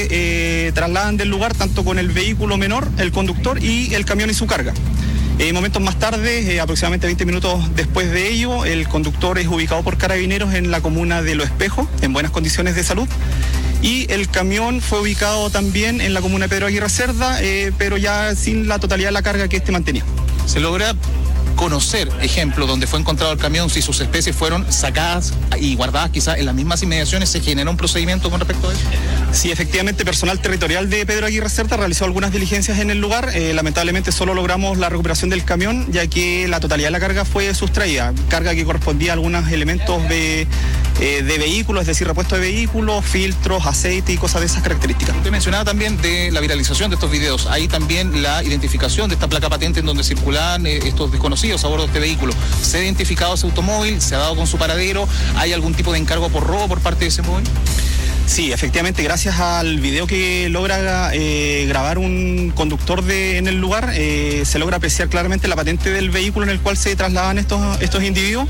Speaker 1: se trasladan del lugar tanto con el vehículo menor, el conductor y el camión y su carga. Momentos más tarde, aproximadamente 20 minutos después de ello, el conductor es ubicado por Carabineros en la comuna de Los Espejos, en buenas condiciones de salud, y el camión fue ubicado también en la comuna de Pedro Aguirre Cerda, pero ya sin la totalidad de la carga que este mantenía.
Speaker 26: Se logra conocer, ejemplo, donde fue encontrado el camión, si sus especies fueron sacadas y guardadas quizás en las mismas inmediaciones. ¿Se generó un procedimiento con respecto a eso?
Speaker 1: Sí, efectivamente, personal territorial de Pedro Aguirre Cerda realizó algunas diligencias en el lugar. Lamentablemente solo logramos la recuperación del camión, ya que la totalidad de la carga fue sustraída, carga que correspondía a algunos elementos de vehículos, es decir, repuesto de vehículos, filtros, aceite y cosas de esas características.
Speaker 26: Usted mencionaba también de la viralización de estos videos, hay también la identificación de esta placa patente en donde circulan estos desconocidos a bordo de este vehículo. ¿Se ha identificado ese automóvil? ¿Se ha dado con su paradero? ¿Hay algún tipo de encargo por robo por parte de ese móvil?
Speaker 1: Sí, efectivamente, gracias al video que logra grabar un conductor en el lugar, se logra apreciar claramente la patente del vehículo en el cual se trasladan estos individuos.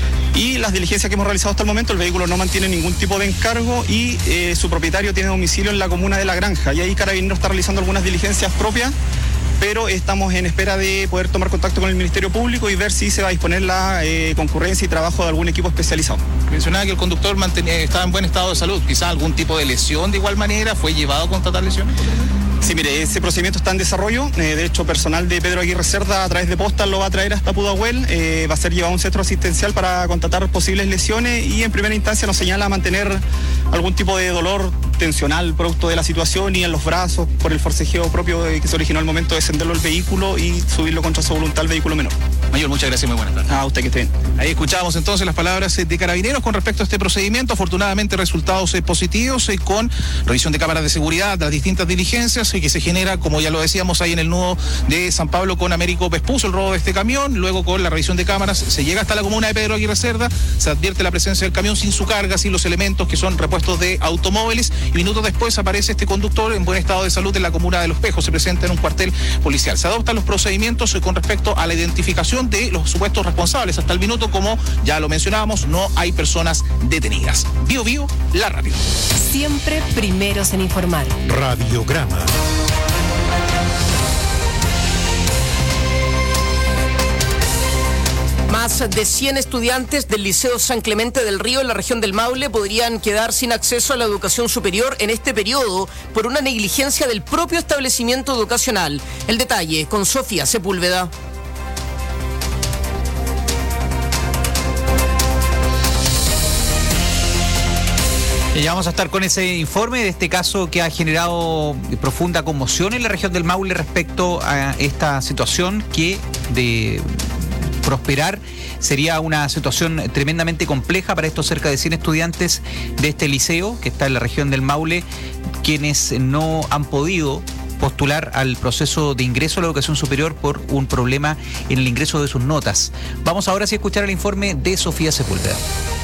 Speaker 1: Y las diligencias que hemos realizado hasta el momento, el vehículo no mantiene ningún tipo de encargo y su propietario tiene domicilio en la comuna de La Granja. Y ahí Carabineros está realizando algunas diligencias propias, pero estamos en espera de poder tomar contacto con el Ministerio Público y ver si se va a disponer la concurrencia y trabajo de algún equipo especializado.
Speaker 26: Mencionaba que el conductor estaba en buen estado de salud, quizás algún tipo de lesión de igual manera, ¿fue llevado a constatar lesiones?
Speaker 1: Sí, mire, ese procedimiento está en desarrollo. De hecho, personal de Pedro Aguirre Cerda a través de posta lo va a traer hasta Pudahuel. Va a ser llevado a un centro asistencial para constatar posibles lesiones y en primera instancia nos señala mantener algún tipo de dolor tensional producto de la situación y en los brazos por el forcejeo propio que se originó al momento de descenderlo el vehículo y subirlo contra su voluntad al vehículo menor.
Speaker 26: Mayor, muchas gracias y muy buenas tardes.
Speaker 1: A usted que esté bien.
Speaker 26: Ahí escuchábamos entonces las palabras de Carabineros con respecto a este procedimiento. Afortunadamente resultados positivos con revisión de cámaras de seguridad, las distintas diligencias que se genera, como ya lo decíamos, ahí en el nudo de San Pablo con Américo Vespucio, el robo de este camión. Luego con la revisión de cámaras se llega hasta la comuna de Pedro Aguirre Cerda, se advierte la presencia del camión sin su carga, sin los elementos que son repuestos de automóviles y minutos después aparece este conductor en buen estado de salud en la comuna de Los Espejos, se presenta en un cuartel policial. Se adoptan los procedimientos con respecto a la identificación de los supuestos responsables. Hasta el minuto, como ya lo mencionábamos, no hay personas detenidas. Bio Bio, la radio.
Speaker 20: Siempre primeros en informar.
Speaker 11: Radiograma.
Speaker 15: Más de 100 estudiantes del Liceo San Clemente del Río en la región del Maule podrían quedar sin acceso a la educación superior en este periodo por una negligencia del propio establecimiento educacional. El detalle con Sofía Sepúlveda.
Speaker 12: Ya vamos a estar con ese informe de este caso que ha generado profunda conmoción en la región del Maule respecto a esta situación que de prosperar sería una situación tremendamente compleja para estos cerca de 100 estudiantes de este liceo que está en la región del Maule, quienes no han podido postular al proceso de ingreso a la educación superior por un problema en el ingreso de sus notas. Vamos ahora sí a escuchar el informe de Sofía Sepúlveda.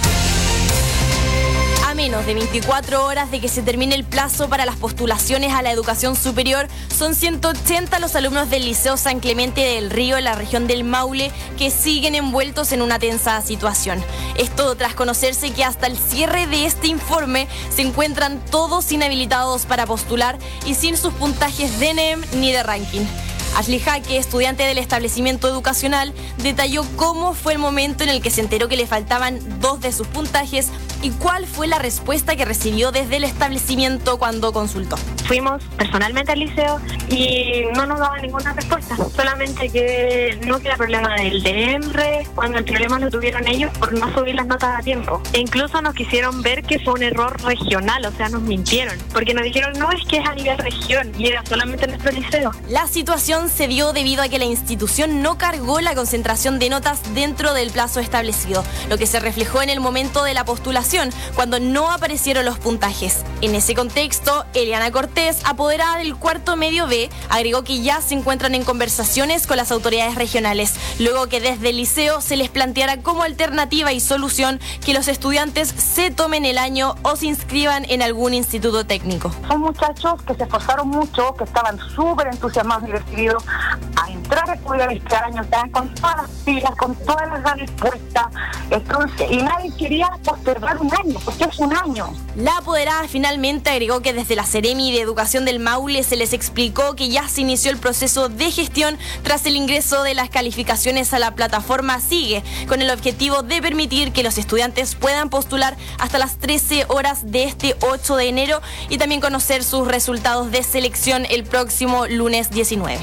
Speaker 3: Menos de 24 horas de que se termine el plazo para las postulaciones a la educación superior, son 180 los alumnos del Liceo San Clemente del Río en la región del Maule que siguen envueltos en una tensa situación. Esto tras conocerse que hasta el cierre de este informe se encuentran todos inhabilitados para postular y sin sus puntajes de NEM ni de ranking. Ashley Jaque, estudiante del establecimiento educacional, detalló cómo fue el momento en el que se enteró que le faltaban 2 de sus puntajes y cuál fue la respuesta que recibió desde el establecimiento cuando consultó.
Speaker 16: Fuimos personalmente al liceo y no nos daban ninguna respuesta, solamente que no queda problema del DEMRE, cuando el problema lo tuvieron ellos por no subir las notas a tiempo. E incluso nos quisieron ver que fue un error regional, o sea, nos mintieron, porque nos dijeron, no, es que es a nivel región y era solamente nuestro liceo.
Speaker 3: La situación suspensión se dio debido a que la institución no cargó la concentración de notas dentro del plazo establecido, lo que se reflejó en el momento de la postulación, cuando no aparecieron los puntajes. En ese contexto, Eliana Cortés, apoderada del cuarto medio B, agregó que ya se encuentran en conversaciones con las autoridades regionales, luego que desde el liceo se les planteara como alternativa y solución que los estudiantes se tomen el año o se inscriban en algún instituto técnico.
Speaker 4: Son muchachos que se esforzaron mucho, que estaban súper entusiasmados y decididos a entrar a estudiar este año, estaban con todas las pilas, con todas las ganas puestas, entonces, y nadie quería postergar un año, porque es un año.
Speaker 3: La apoderada finalmente agregó que desde la Seremi de Educación del Maule se les explicó que ya se inició el proceso de gestión tras el ingreso de las calificaciones a la plataforma Sigue, con el objetivo de permitir que los estudiantes puedan postular hasta las 13 horas de este 8 de enero y también conocer sus resultados de selección el próximo lunes 19.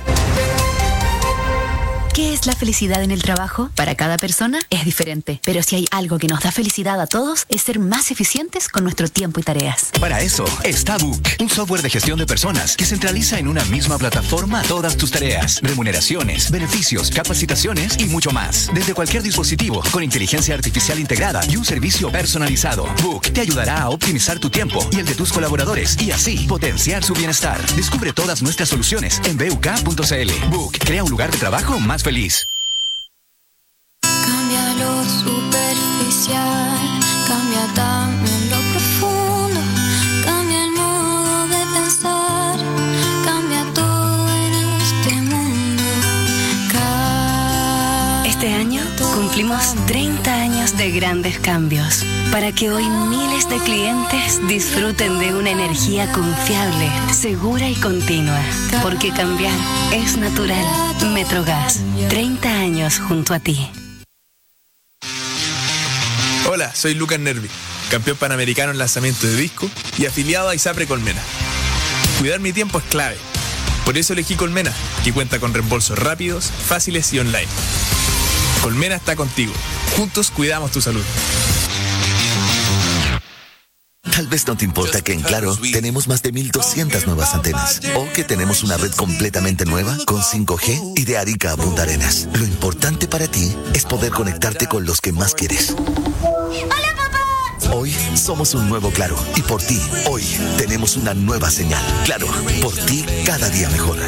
Speaker 2: ¿Qué es la felicidad en el trabajo? Para cada persona es diferente, pero si hay algo que nos da felicidad a todos es ser más eficientes con nuestro tiempo y tareas.
Speaker 6: Para eso está Book, un software de gestión de personas que centraliza en una misma plataforma todas tus tareas, remuneraciones, beneficios, capacitaciones y mucho más. Desde cualquier dispositivo, con inteligencia artificial integrada y un servicio personalizado. Book te ayudará a optimizar tu tiempo y el de tus colaboradores y así potenciar su bienestar. Descubre todas nuestras soluciones en buk.cl. Book crea un lugar de trabajo más feliz.
Speaker 5: Cambia lo superficial, cambia también lo profundo, cambia el modo de pensar, cambia todo en este mundo.
Speaker 19: Este año cumplimos 30 años de grandes cambios, para que hoy miles de clientes disfruten de una energía confiable, segura y continua, porque cambiar es natural. Metrogas, 30 años junto a ti.
Speaker 10: Hola, soy Lucas Nervi, campeón panamericano en lanzamiento de disco y afiliado a ISAPRE Colmena. Cuidar mi tiempo es clave. Por eso elegí Colmena, que cuenta con reembolsos rápidos, fáciles y online. Colmena está contigo. Juntos cuidamos tu salud.
Speaker 21: Tal vez no te importa que en Claro tenemos más de 1,200 nuevas antenas o que tenemos una red completamente nueva con 5G y de Arica a Punta Arenas. Lo importante para ti es poder conectarte con los que más quieres.
Speaker 5: ¡Hola, papá!
Speaker 21: Hoy somos un nuevo Claro y por ti, hoy tenemos una nueva señal. Claro, por ti cada día mejor.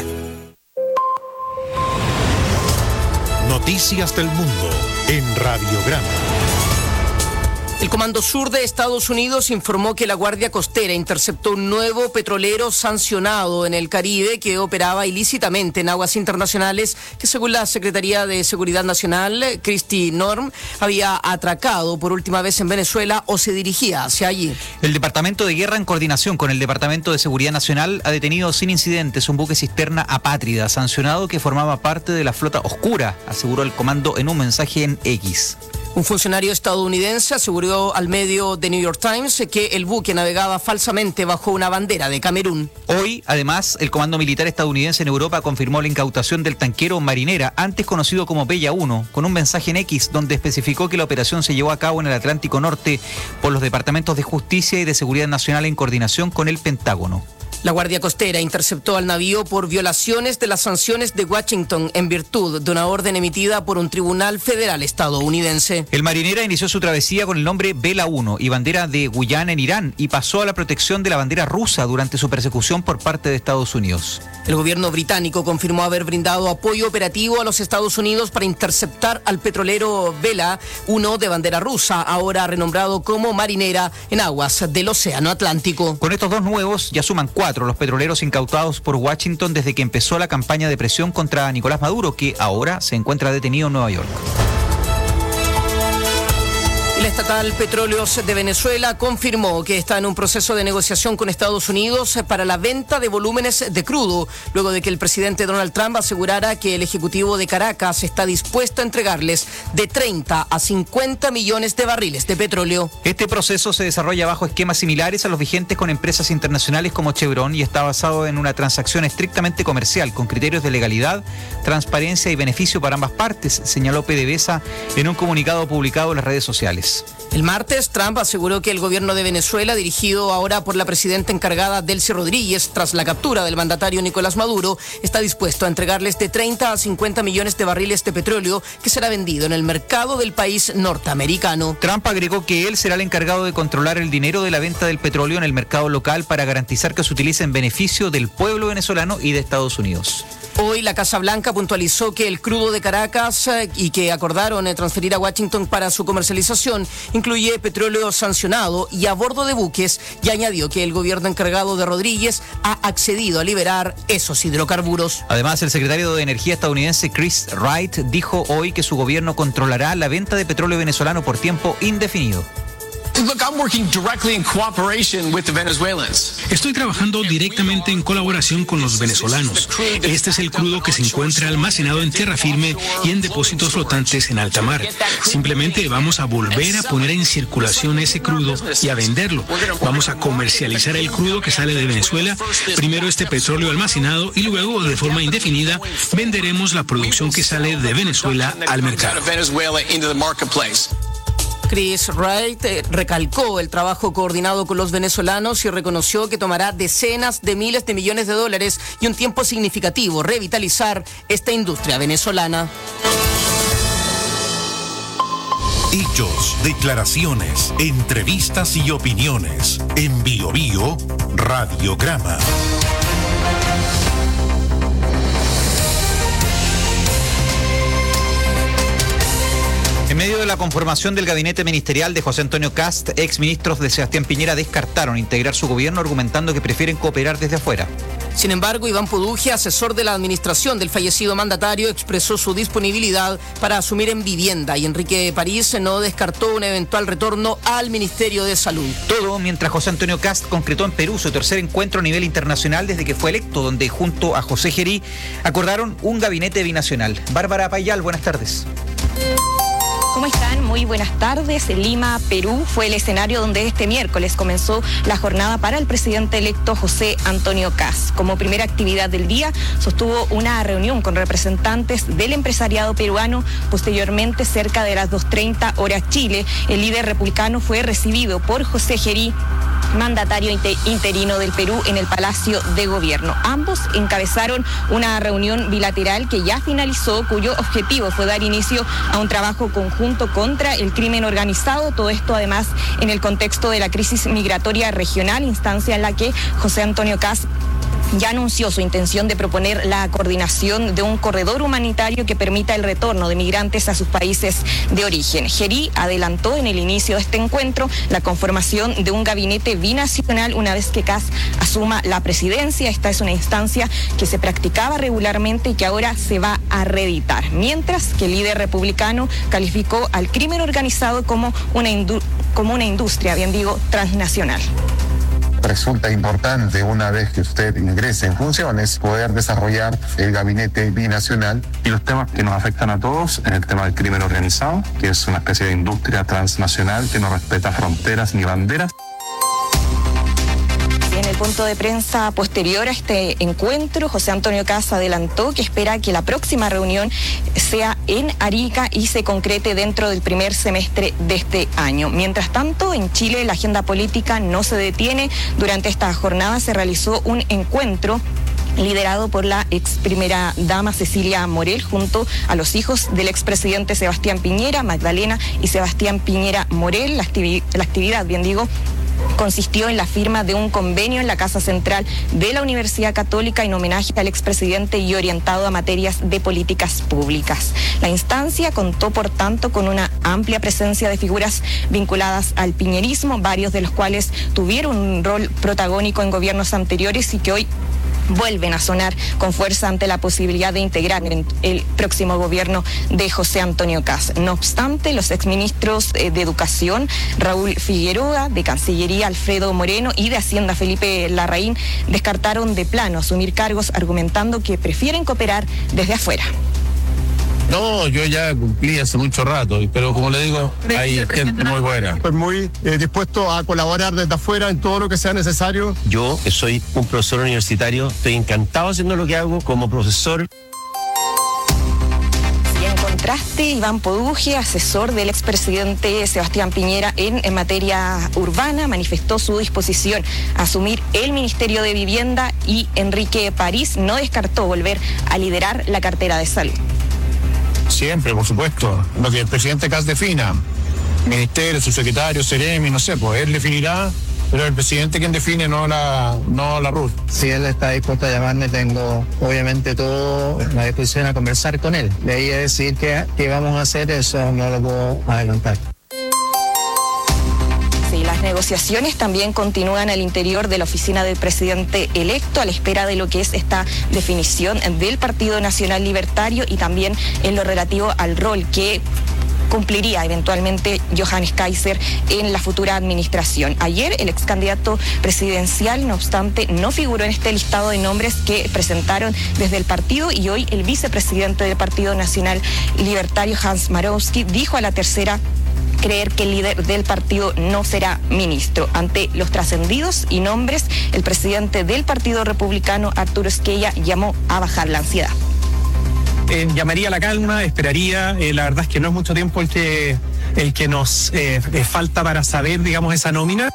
Speaker 11: Noticias del mundo en Radiograma.
Speaker 15: El Comando Sur de Estados Unidos informó que la Guardia Costera interceptó un nuevo petrolero sancionado en el Caribe que operaba ilícitamente en aguas internacionales que, según la Secretaría de Seguridad Nacional, Kristi Norm, había atracado por última vez en Venezuela o se dirigía hacia allí.
Speaker 12: El Departamento de Guerra, en coordinación con el Departamento de Seguridad Nacional, ha detenido sin incidentes un buque cisterna apátrida sancionado que formaba parte de la flota oscura, aseguró el comando en un mensaje en X.
Speaker 15: Un funcionario estadounidense aseguró al medio The New York Times que el buque navegaba falsamente bajo una bandera de Camerún.
Speaker 12: Hoy, además, el Comando Militar estadounidense en Europa confirmó la incautación del tanquero Marinera, antes conocido como Bella 1, con un mensaje en X donde especificó que la operación se llevó a cabo en el Atlántico Norte por los Departamentos de Justicia y de Seguridad Nacional en coordinación con el Pentágono.
Speaker 15: La Guardia Costera interceptó al navío por violaciones de las sanciones de Washington en virtud de una orden emitida por un tribunal federal estadounidense.
Speaker 12: El Marinera inició su travesía con el nombre Vela 1 y bandera de Guyana en Irán y pasó a la protección de la bandera rusa durante su persecución por parte de Estados Unidos.
Speaker 15: El gobierno británico confirmó haber brindado apoyo operativo a los Estados Unidos para interceptar al petrolero Vela 1 de bandera rusa, ahora renombrado como Marinera, en aguas del Océano Atlántico.
Speaker 12: Con estos dos nuevos ya suman 4 los petroleros incautados por Washington desde que empezó la campaña de presión contra Nicolás Maduro, que ahora se encuentra detenido en Nueva York.
Speaker 15: La estatal Petróleos de Venezuela confirmó que está en un proceso de negociación con Estados Unidos para la venta de volúmenes de crudo, luego de que el presidente Donald Trump asegurara que el Ejecutivo de Caracas está dispuesto a entregarles de 30 a 50 millones de barriles de petróleo.
Speaker 12: Este proceso se desarrolla bajo esquemas similares a los vigentes con empresas internacionales como Chevron y está basado en una transacción estrictamente comercial con criterios de legalidad, transparencia y beneficio para ambas partes, señaló PDVSA en un comunicado publicado en las redes sociales.
Speaker 15: El martes, Trump aseguró que el gobierno de Venezuela, dirigido ahora por la presidenta encargada Delcy Rodríguez, tras la captura del mandatario Nicolás Maduro, está dispuesto a entregarles de 30 a 50 millones de barriles de petróleo que será vendido en el mercado del país norteamericano.
Speaker 12: Trump agregó que él será el encargado de controlar el dinero de la venta del petróleo en el mercado local para garantizar que se utilice en beneficio del pueblo venezolano y de Estados Unidos.
Speaker 15: Hoy la Casa Blanca puntualizó que el crudo de Caracas y que acordaron transferir a Washington para su comercialización incluye petróleo sancionado y a bordo de buques, y añadió que el gobierno encargado de Rodríguez ha accedido a liberar esos hidrocarburos.
Speaker 12: Además, el secretario de Energía estadounidense Chris Wright dijo hoy que su gobierno controlará la venta de petróleo venezolano por tiempo indefinido.
Speaker 7: Estoy trabajando directamente en colaboración con los venezolanos. Este es el crudo que se encuentra almacenado en tierra firme y en depósitos flotantes en alta mar. Simplemente vamos a volver a poner en circulación ese crudo y a venderlo. Vamos a comercializar el crudo que sale de Venezuela, primero este petróleo almacenado y luego, de forma indefinida, venderemos la producción que sale de Venezuela al mercado.
Speaker 15: Chris Wright recalcó el trabajo coordinado con los venezolanos y reconoció que tomará decenas de miles de millones de dólares y un tiempo significativo revitalizar esta industria venezolana.
Speaker 11: Hechos, declaraciones, entrevistas y opiniones. En Bio Bio, Radiograma.
Speaker 12: En medio de la conformación del gabinete ministerial de José Antonio Kast, exministros de Sebastián Piñera descartaron integrar su gobierno argumentando que prefieren cooperar desde afuera.
Speaker 15: Sin embargo, Iván Pudugia, asesor de la administración del fallecido mandatario, expresó su disponibilidad para asumir en vivienda, y Enrique París no descartó un eventual retorno al Ministerio de Salud.
Speaker 12: Todo mientras José Antonio Kast concretó en Perú su tercer encuentro a nivel internacional desde que fue electo, donde junto a José Gerí acordaron un gabinete binacional. Bárbara Payal, buenas tardes.
Speaker 8: ¿Cómo están? Muy buenas tardes. Lima, Perú, fue el escenario donde este miércoles comenzó la jornada para el presidente electo José Antonio Kast. Como primera actividad del día, sostuvo una reunión con representantes del empresariado peruano. Posteriormente, cerca de las 2:30 horas Chile, el líder republicano fue recibido por José Gerí, mandatario interino del Perú, en el Palacio de Gobierno. Ambos encabezaron una reunión bilateral que ya finalizó, cuyo objetivo fue dar inicio a un trabajo conjunto contra el crimen organizado. Todo esto además en el contexto de la crisis migratoria regional, instancia en la que José Antonio Kast ya anunció su intención de proponer la coordinación de un corredor humanitario que permita el retorno de migrantes a sus países de origen. Gerí adelantó en el inicio de este encuentro la conformación de un gabinete binacional una vez que Kast asuma la presidencia. Esta es una instancia que se practicaba regularmente y que ahora se va a reeditar. Mientras que el líder republicano calificó al crimen organizado como una industria, bien digo, transnacional.
Speaker 13: Resulta importante, una vez que usted ingrese en funciones, poder desarrollar el gabinete binacional.
Speaker 22: Y los temas que nos afectan a todos es el tema del crimen organizado, que es una especie de industria transnacional que no respeta fronteras ni banderas.
Speaker 8: En el punto de prensa posterior a este encuentro, José Antonio Kast adelantó que espera que la próxima reunión sea en Arica y se concrete dentro del primer semestre de este año. Mientras tanto, en Chile la agenda política no se detiene. Durante esta jornada se realizó un encuentro liderado por la ex primera dama Cecilia Morel junto a los hijos del expresidente Sebastián Piñera, Magdalena y Sebastián Piñera Morel. La actividad, bien digo, consistió en la firma de un convenio en la Casa Central de la Universidad Católica en homenaje al expresidente y orientado a materias de políticas públicas. La instancia contó, por tanto, con una amplia presencia de figuras vinculadas al piñerismo, varios de los cuales tuvieron un rol protagónico en gobiernos anteriores y que hoy vuelven a sonar con fuerza ante la posibilidad de integrar en el próximo gobierno de José Antonio Kast. No obstante, los exministros de Educación, Raúl Figueroa, de Cancillería, Alfredo Moreno, y de Hacienda, Felipe Larraín, descartaron de plano asumir cargos, argumentando que prefieren cooperar desde afuera.
Speaker 13: No, yo ya cumplí hace mucho rato, pero como le digo, hay gente muy buena.
Speaker 23: Estoy muy dispuesto a colaborar desde afuera en todo lo que sea necesario.
Speaker 13: Yo, que soy un profesor universitario, estoy encantado haciendo lo que hago como profesor.
Speaker 8: contraste, Iván Poduje, asesor del expresidente Sebastián Piñera en materia urbana, manifestó su disposición a asumir el Ministerio de Vivienda y Enrique París no descartó volver a liderar la cartera de salud.
Speaker 23: Siempre, por supuesto, lo que el presidente Kast defina, ministerio, subsecretario, Ceremi, no sé, pues él definirá, pero el presidente quien define, no la RUT. Si él está dispuesto a llamarme, tengo obviamente toda la disposición a conversar con él. De ahí a decir que vamos a hacer eso, no lo puedo adelantar.
Speaker 8: Sí, las negociaciones también continúan al interior de la oficina del presidente electo a la espera de lo que es esta definición del Partido Nacional Libertario y también en lo relativo al rol que cumpliría eventualmente Johannes Kaiser en la futura administración. Ayer el ex candidato presidencial, no obstante, no figuró en este listado de nombres que presentaron desde el partido y hoy el vicepresidente del Partido Nacional Libertario, Hans Marowski, dijo a La Tercera creer que el líder del partido no será ministro. Ante los trascendidos y nombres, el presidente del Partido Republicano, Arturo Esquella, llamó a bajar la ansiedad.
Speaker 9: Llamaría a la calma, esperaría, la verdad es que no es mucho tiempo el que nos falta para saber, digamos, esa nómina.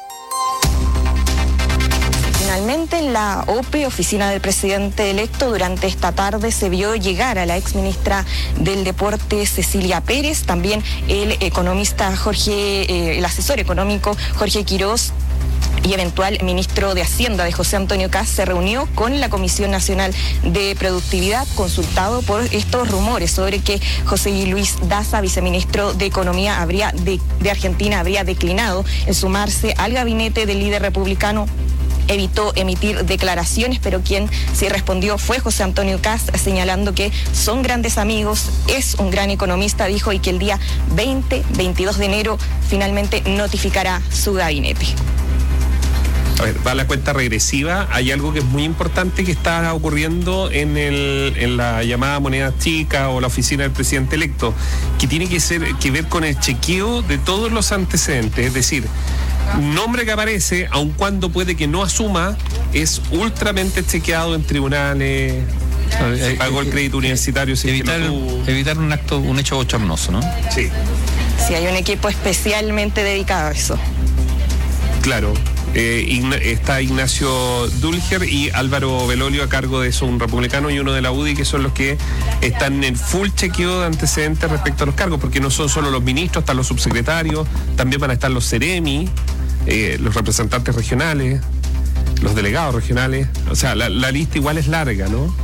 Speaker 8: Finalmente, en la OPE, oficina del presidente electo, durante esta tarde se vio llegar a la exministra del Deporte, Cecilia Pérez, también el economista el asesor económico Jorge Quirós, y eventual ministro de Hacienda de José Antonio Kast se reunió con la Comisión Nacional de Productividad, consultado por estos rumores sobre que José Luis Daza, viceministro de Economía de Argentina, habría declinado en sumarse al gabinete del líder republicano. Evitó emitir declaraciones, pero quien sí respondió fue José Antonio Kast, señalando que son grandes amigos, es un gran economista, dijo, y que el día 22 de enero finalmente notificará su gabinete.
Speaker 14: A ver, va la cuenta regresiva. Hay algo que es muy importante que está ocurriendo en la llamada moneda chica o la oficina del presidente electo, que tiene que ver con el chequeo de todos los antecedentes. Es decir, nombre que aparece, aun cuando puede que no asuma, es ultramente chequeado en tribunales. Se pagó el crédito universitario.
Speaker 12: Evitar un hecho bochornoso, ¿no?
Speaker 14: Sí.
Speaker 8: Sí, hay un equipo especialmente dedicado a eso.
Speaker 14: Claro. Está Ignacio Dulger y Álvaro Belolio a cargo de eso, un republicano y uno de la UDI, que son los que están en el full chequeo de antecedentes respecto a los cargos, porque no son solo los ministros, están los subsecretarios, también van a estar los Ceremi, los representantes regionales, los delegados regionales. O sea, la lista igual es larga, ¿no?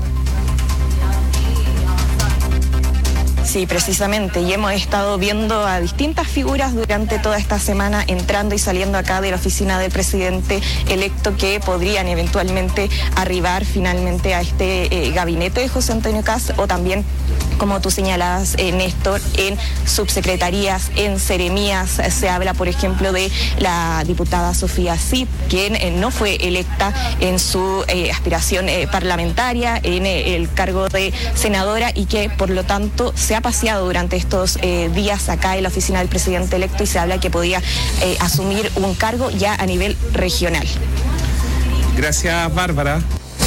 Speaker 8: Sí, precisamente, y hemos estado viendo a distintas figuras durante toda esta semana entrando y saliendo acá de la oficina del presidente electo que podrían eventualmente arribar finalmente a este gabinete de José Antonio Kast, o también, como tú señalabas, Néstor, en subsecretarías, en seremías. Se habla, por ejemplo, de la diputada Sofía Cid, quien no fue electa en su aspiración parlamentaria, en el cargo de senadora, y que por lo tanto se ha paseado durante estos días acá en la oficina del presidente electo, y se habla que podía asumir un cargo ya a nivel regional.
Speaker 14: Gracias, Bárbara.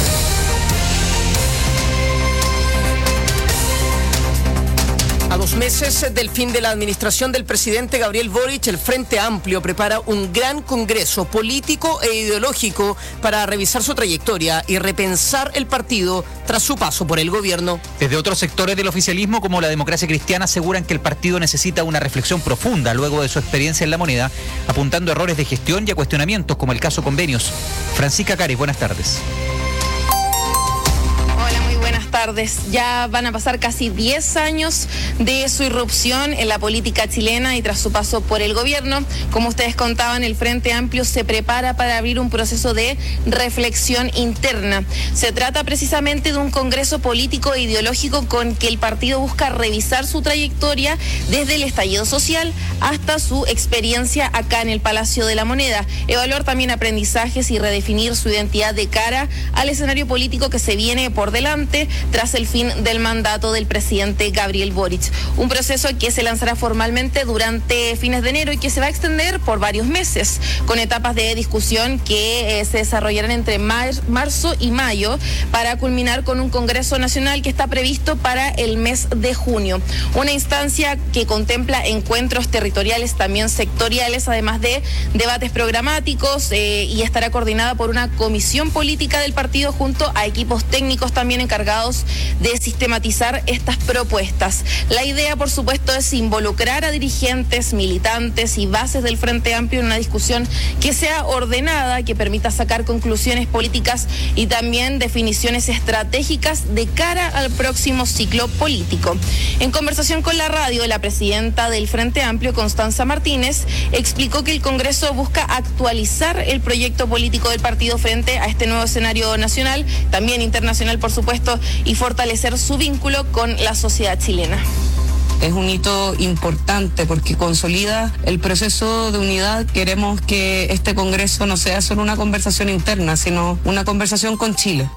Speaker 15: A 2 meses del fin de la administración del presidente Gabriel Boric, el Frente Amplio prepara un gran congreso político e ideológico para revisar su trayectoria y repensar el partido tras su paso por el gobierno.
Speaker 12: Desde otros sectores del oficialismo, como la Democracia Cristiana, aseguran que el partido necesita una reflexión profunda luego de su experiencia en la moneda, apuntando a errores de gestión y a cuestionamientos como el caso Convenios. Francisca Caris, buenas tardes.
Speaker 17: Buenas tardes. Ya van a pasar casi 10 años de su irrupción en la política chilena y tras su paso por el gobierno. Como ustedes contaban, el Frente Amplio se prepara para abrir un proceso de reflexión interna. Se trata precisamente de un congreso político e ideológico con que el partido busca revisar su trayectoria desde el estallido social hasta su experiencia acá en el Palacio de la Moneda, evaluar también aprendizajes y redefinir su identidad de cara al escenario político que se viene por delante, tras el fin del mandato del presidente Gabriel Boric. Un proceso que se lanzará formalmente durante fines de enero y que se va a extender por varios meses, con etapas de discusión que se desarrollarán entre marzo y mayo, para culminar con un Congreso Nacional que está previsto para el mes de junio. Una instancia que contempla encuentros territoriales, también sectoriales, además de debates programáticos, y estará coordinada por una comisión política del partido junto a equipos técnicos también encargados de sistematizar estas propuestas. La idea, por supuesto, es involucrar a dirigentes, militantes y bases del Frente Amplio en una discusión que sea ordenada, que permita sacar conclusiones políticas y también definiciones estratégicas de cara al próximo ciclo político. En conversación con la radio, la presidenta del Frente Amplio, Constanza Martínez, explicó que el Congreso busca actualizar el proyecto político del partido frente a este nuevo escenario nacional, también internacional, por supuesto, y fortalecer su vínculo con la sociedad chilena.
Speaker 1: Es un hito importante porque consolida el proceso de unidad. Queremos que este Congreso no sea solo una conversación interna, sino una conversación con Chile.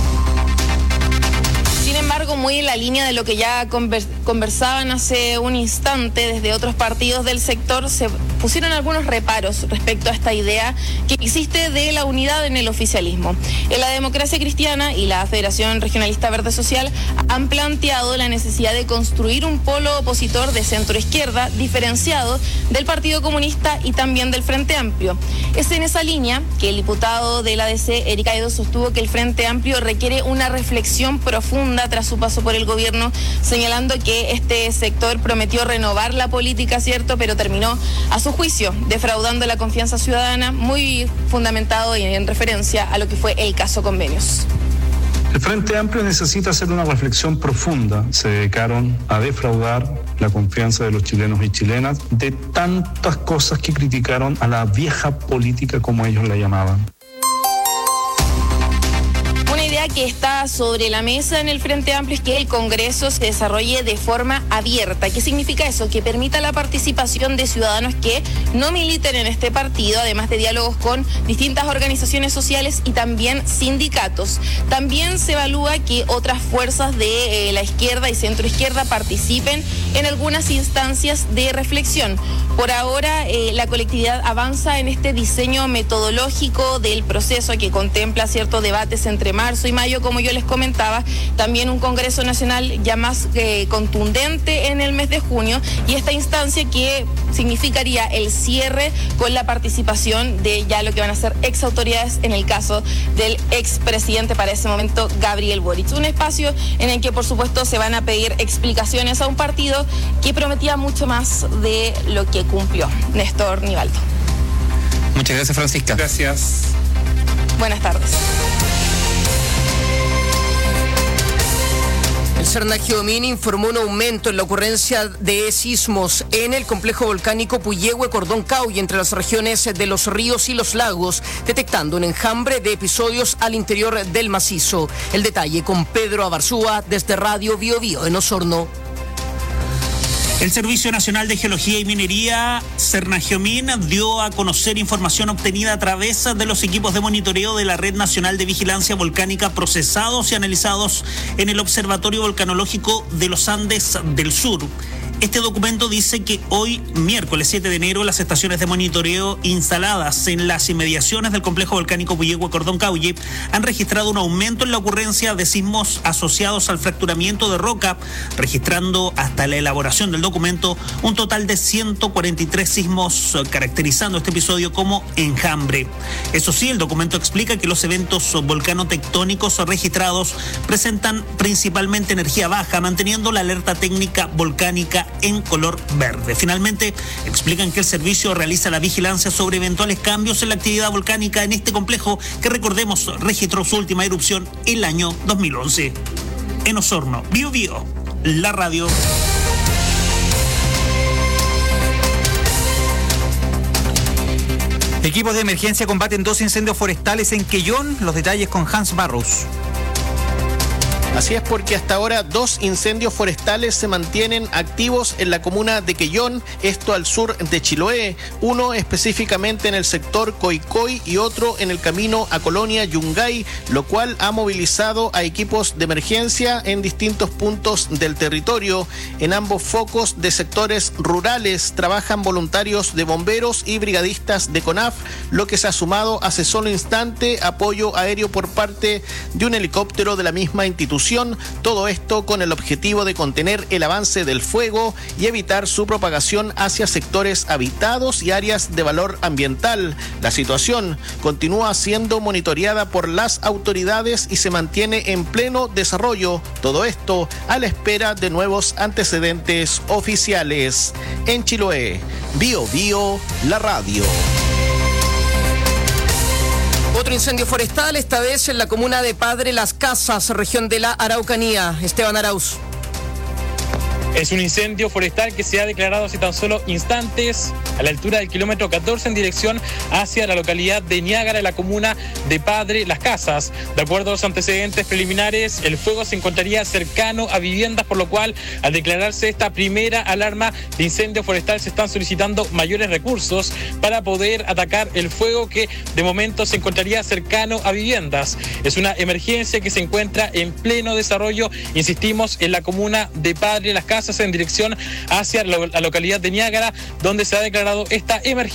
Speaker 17: Sin embargo, muy en la línea de lo que ya conversaban hace un instante desde otros partidos del sector, se pusieron algunos reparos respecto a esta idea que existe de la unidad en el oficialismo. En la Democracia Cristiana y la Federación Regionalista Verde Social han planteado la necesidad de construir un polo opositor de centro-izquierda diferenciado del Partido Comunista y también del Frente Amplio. Es en esa línea que el diputado de la ADC, Eric Aido, sostuvo que el Frente Amplio requiere una reflexión profunda tras su paso por el gobierno, señalando que este sector prometió renovar la política, cierto, pero terminó a su juicio defraudando la confianza ciudadana, muy fundamentado y en referencia a lo que fue el caso Convenios.
Speaker 22: El Frente Amplio necesita hacer una reflexión profunda. Se dedicaron a defraudar la confianza de los chilenos y chilenas de tantas cosas que criticaron a la vieja política, como ellos la llamaban.
Speaker 17: Que está sobre la mesa en el Frente Amplio es que el Congreso se desarrolle de forma abierta. ¿Qué significa eso? Que permita la participación de ciudadanos que no militen en este partido, además de diálogos con distintas organizaciones sociales y también sindicatos. También se evalúa que otras fuerzas de la izquierda y centroizquierda participen en algunas instancias de reflexión. Por ahora, la colectividad avanza en este diseño metodológico del proceso que contempla ciertos debates entre marzo y mayo, como yo les comentaba, también un Congreso Nacional ya más contundente en el mes de junio, y esta instancia que significaría el cierre con la participación de ya lo que van a ser ex autoridades en el caso del expresidente para ese momento, Gabriel Boric. Un espacio en el que, por supuesto, se van a pedir explicaciones a un partido que prometía mucho más de lo que cumplió. Néstor Nivaldo.
Speaker 12: Muchas gracias, Francisca.
Speaker 14: Gracias.
Speaker 17: Buenas tardes.
Speaker 15: El Cernagiomín informó un aumento en la ocurrencia de sismos en el complejo volcánico Puyehue-Cordón-Cauy entre las regiones de los ríos y los lagos, detectando un enjambre de episodios al interior del macizo. El detalle con Pedro Abarzúa desde Radio Bio Bio en Osorno.
Speaker 18: El Servicio Nacional de Geología y Minería, Cernagiomín, dio a conocer información obtenida a través de los equipos de monitoreo de la Red Nacional de Vigilancia Volcánica procesados y analizados en el Observatorio Volcanológico de los Andes del Sur. Este documento dice que hoy, miércoles 7 de enero, las estaciones de monitoreo instaladas en las inmediaciones del complejo volcánico Puyehue-Cordón-Cauy han registrado un aumento en la ocurrencia de sismos asociados al fracturamiento de roca, registrando hasta la elaboración del documento un total de 143 sismos, caracterizando este episodio como enjambre. Eso sí, el documento explica que los eventos volcanotectónicos registrados presentan principalmente energía baja, manteniendo la alerta técnica volcánica en color verde. Finalmente, explican que el servicio realiza la vigilancia sobre eventuales cambios en la actividad volcánica en este complejo que, recordemos, registró su última erupción el año 2011. En Osorno, Bio Bio, la radio.
Speaker 12: Equipos de emergencia combaten 2 incendios forestales en Quellón. Los detalles con Hans Barros.
Speaker 4: Así es, porque hasta ahora 2 incendios forestales se mantienen activos en la comuna de Quellón, esto al sur de Chiloé, uno específicamente en el sector Coicoy y otro en el camino a Colonia Yungay, lo cual ha movilizado a equipos de emergencia en distintos puntos del territorio. En ambos focos de sectores rurales trabajan voluntarios de bomberos y brigadistas de CONAF, lo que se ha sumado hace solo instante apoyo aéreo por parte de un helicóptero de la misma institución. Todo esto con el objetivo de contener el avance del fuego y evitar su propagación hacia sectores habitados y áreas de valor ambiental. La situación continúa siendo monitoreada por las autoridades y se mantiene en pleno desarrollo. Todo esto a la espera de nuevos antecedentes oficiales. En Chiloé, Bio Bio, la radio.
Speaker 15: Otro incendio forestal, esta vez en la comuna de Padre Las Casas, región de la Araucanía. Esteban Arauz.
Speaker 16: Es un incendio forestal que se ha declarado hace tan solo instantes a la altura del kilómetro 14 en dirección hacia la localidad de Niágara, en la comuna de Padre Las Casas. De acuerdo a los antecedentes preliminares, el fuego se encontraría cercano a viviendas, por lo cual, al declararse esta primera alarma de incendio forestal, se están solicitando mayores recursos para poder atacar el fuego que de momento se encontraría cercano a viviendas. Es una emergencia que se encuentra en pleno desarrollo, insistimos, en la comuna de Padre Las Casas, en dirección hacia la localidad de Niágara, donde se ha declarado esta emergencia.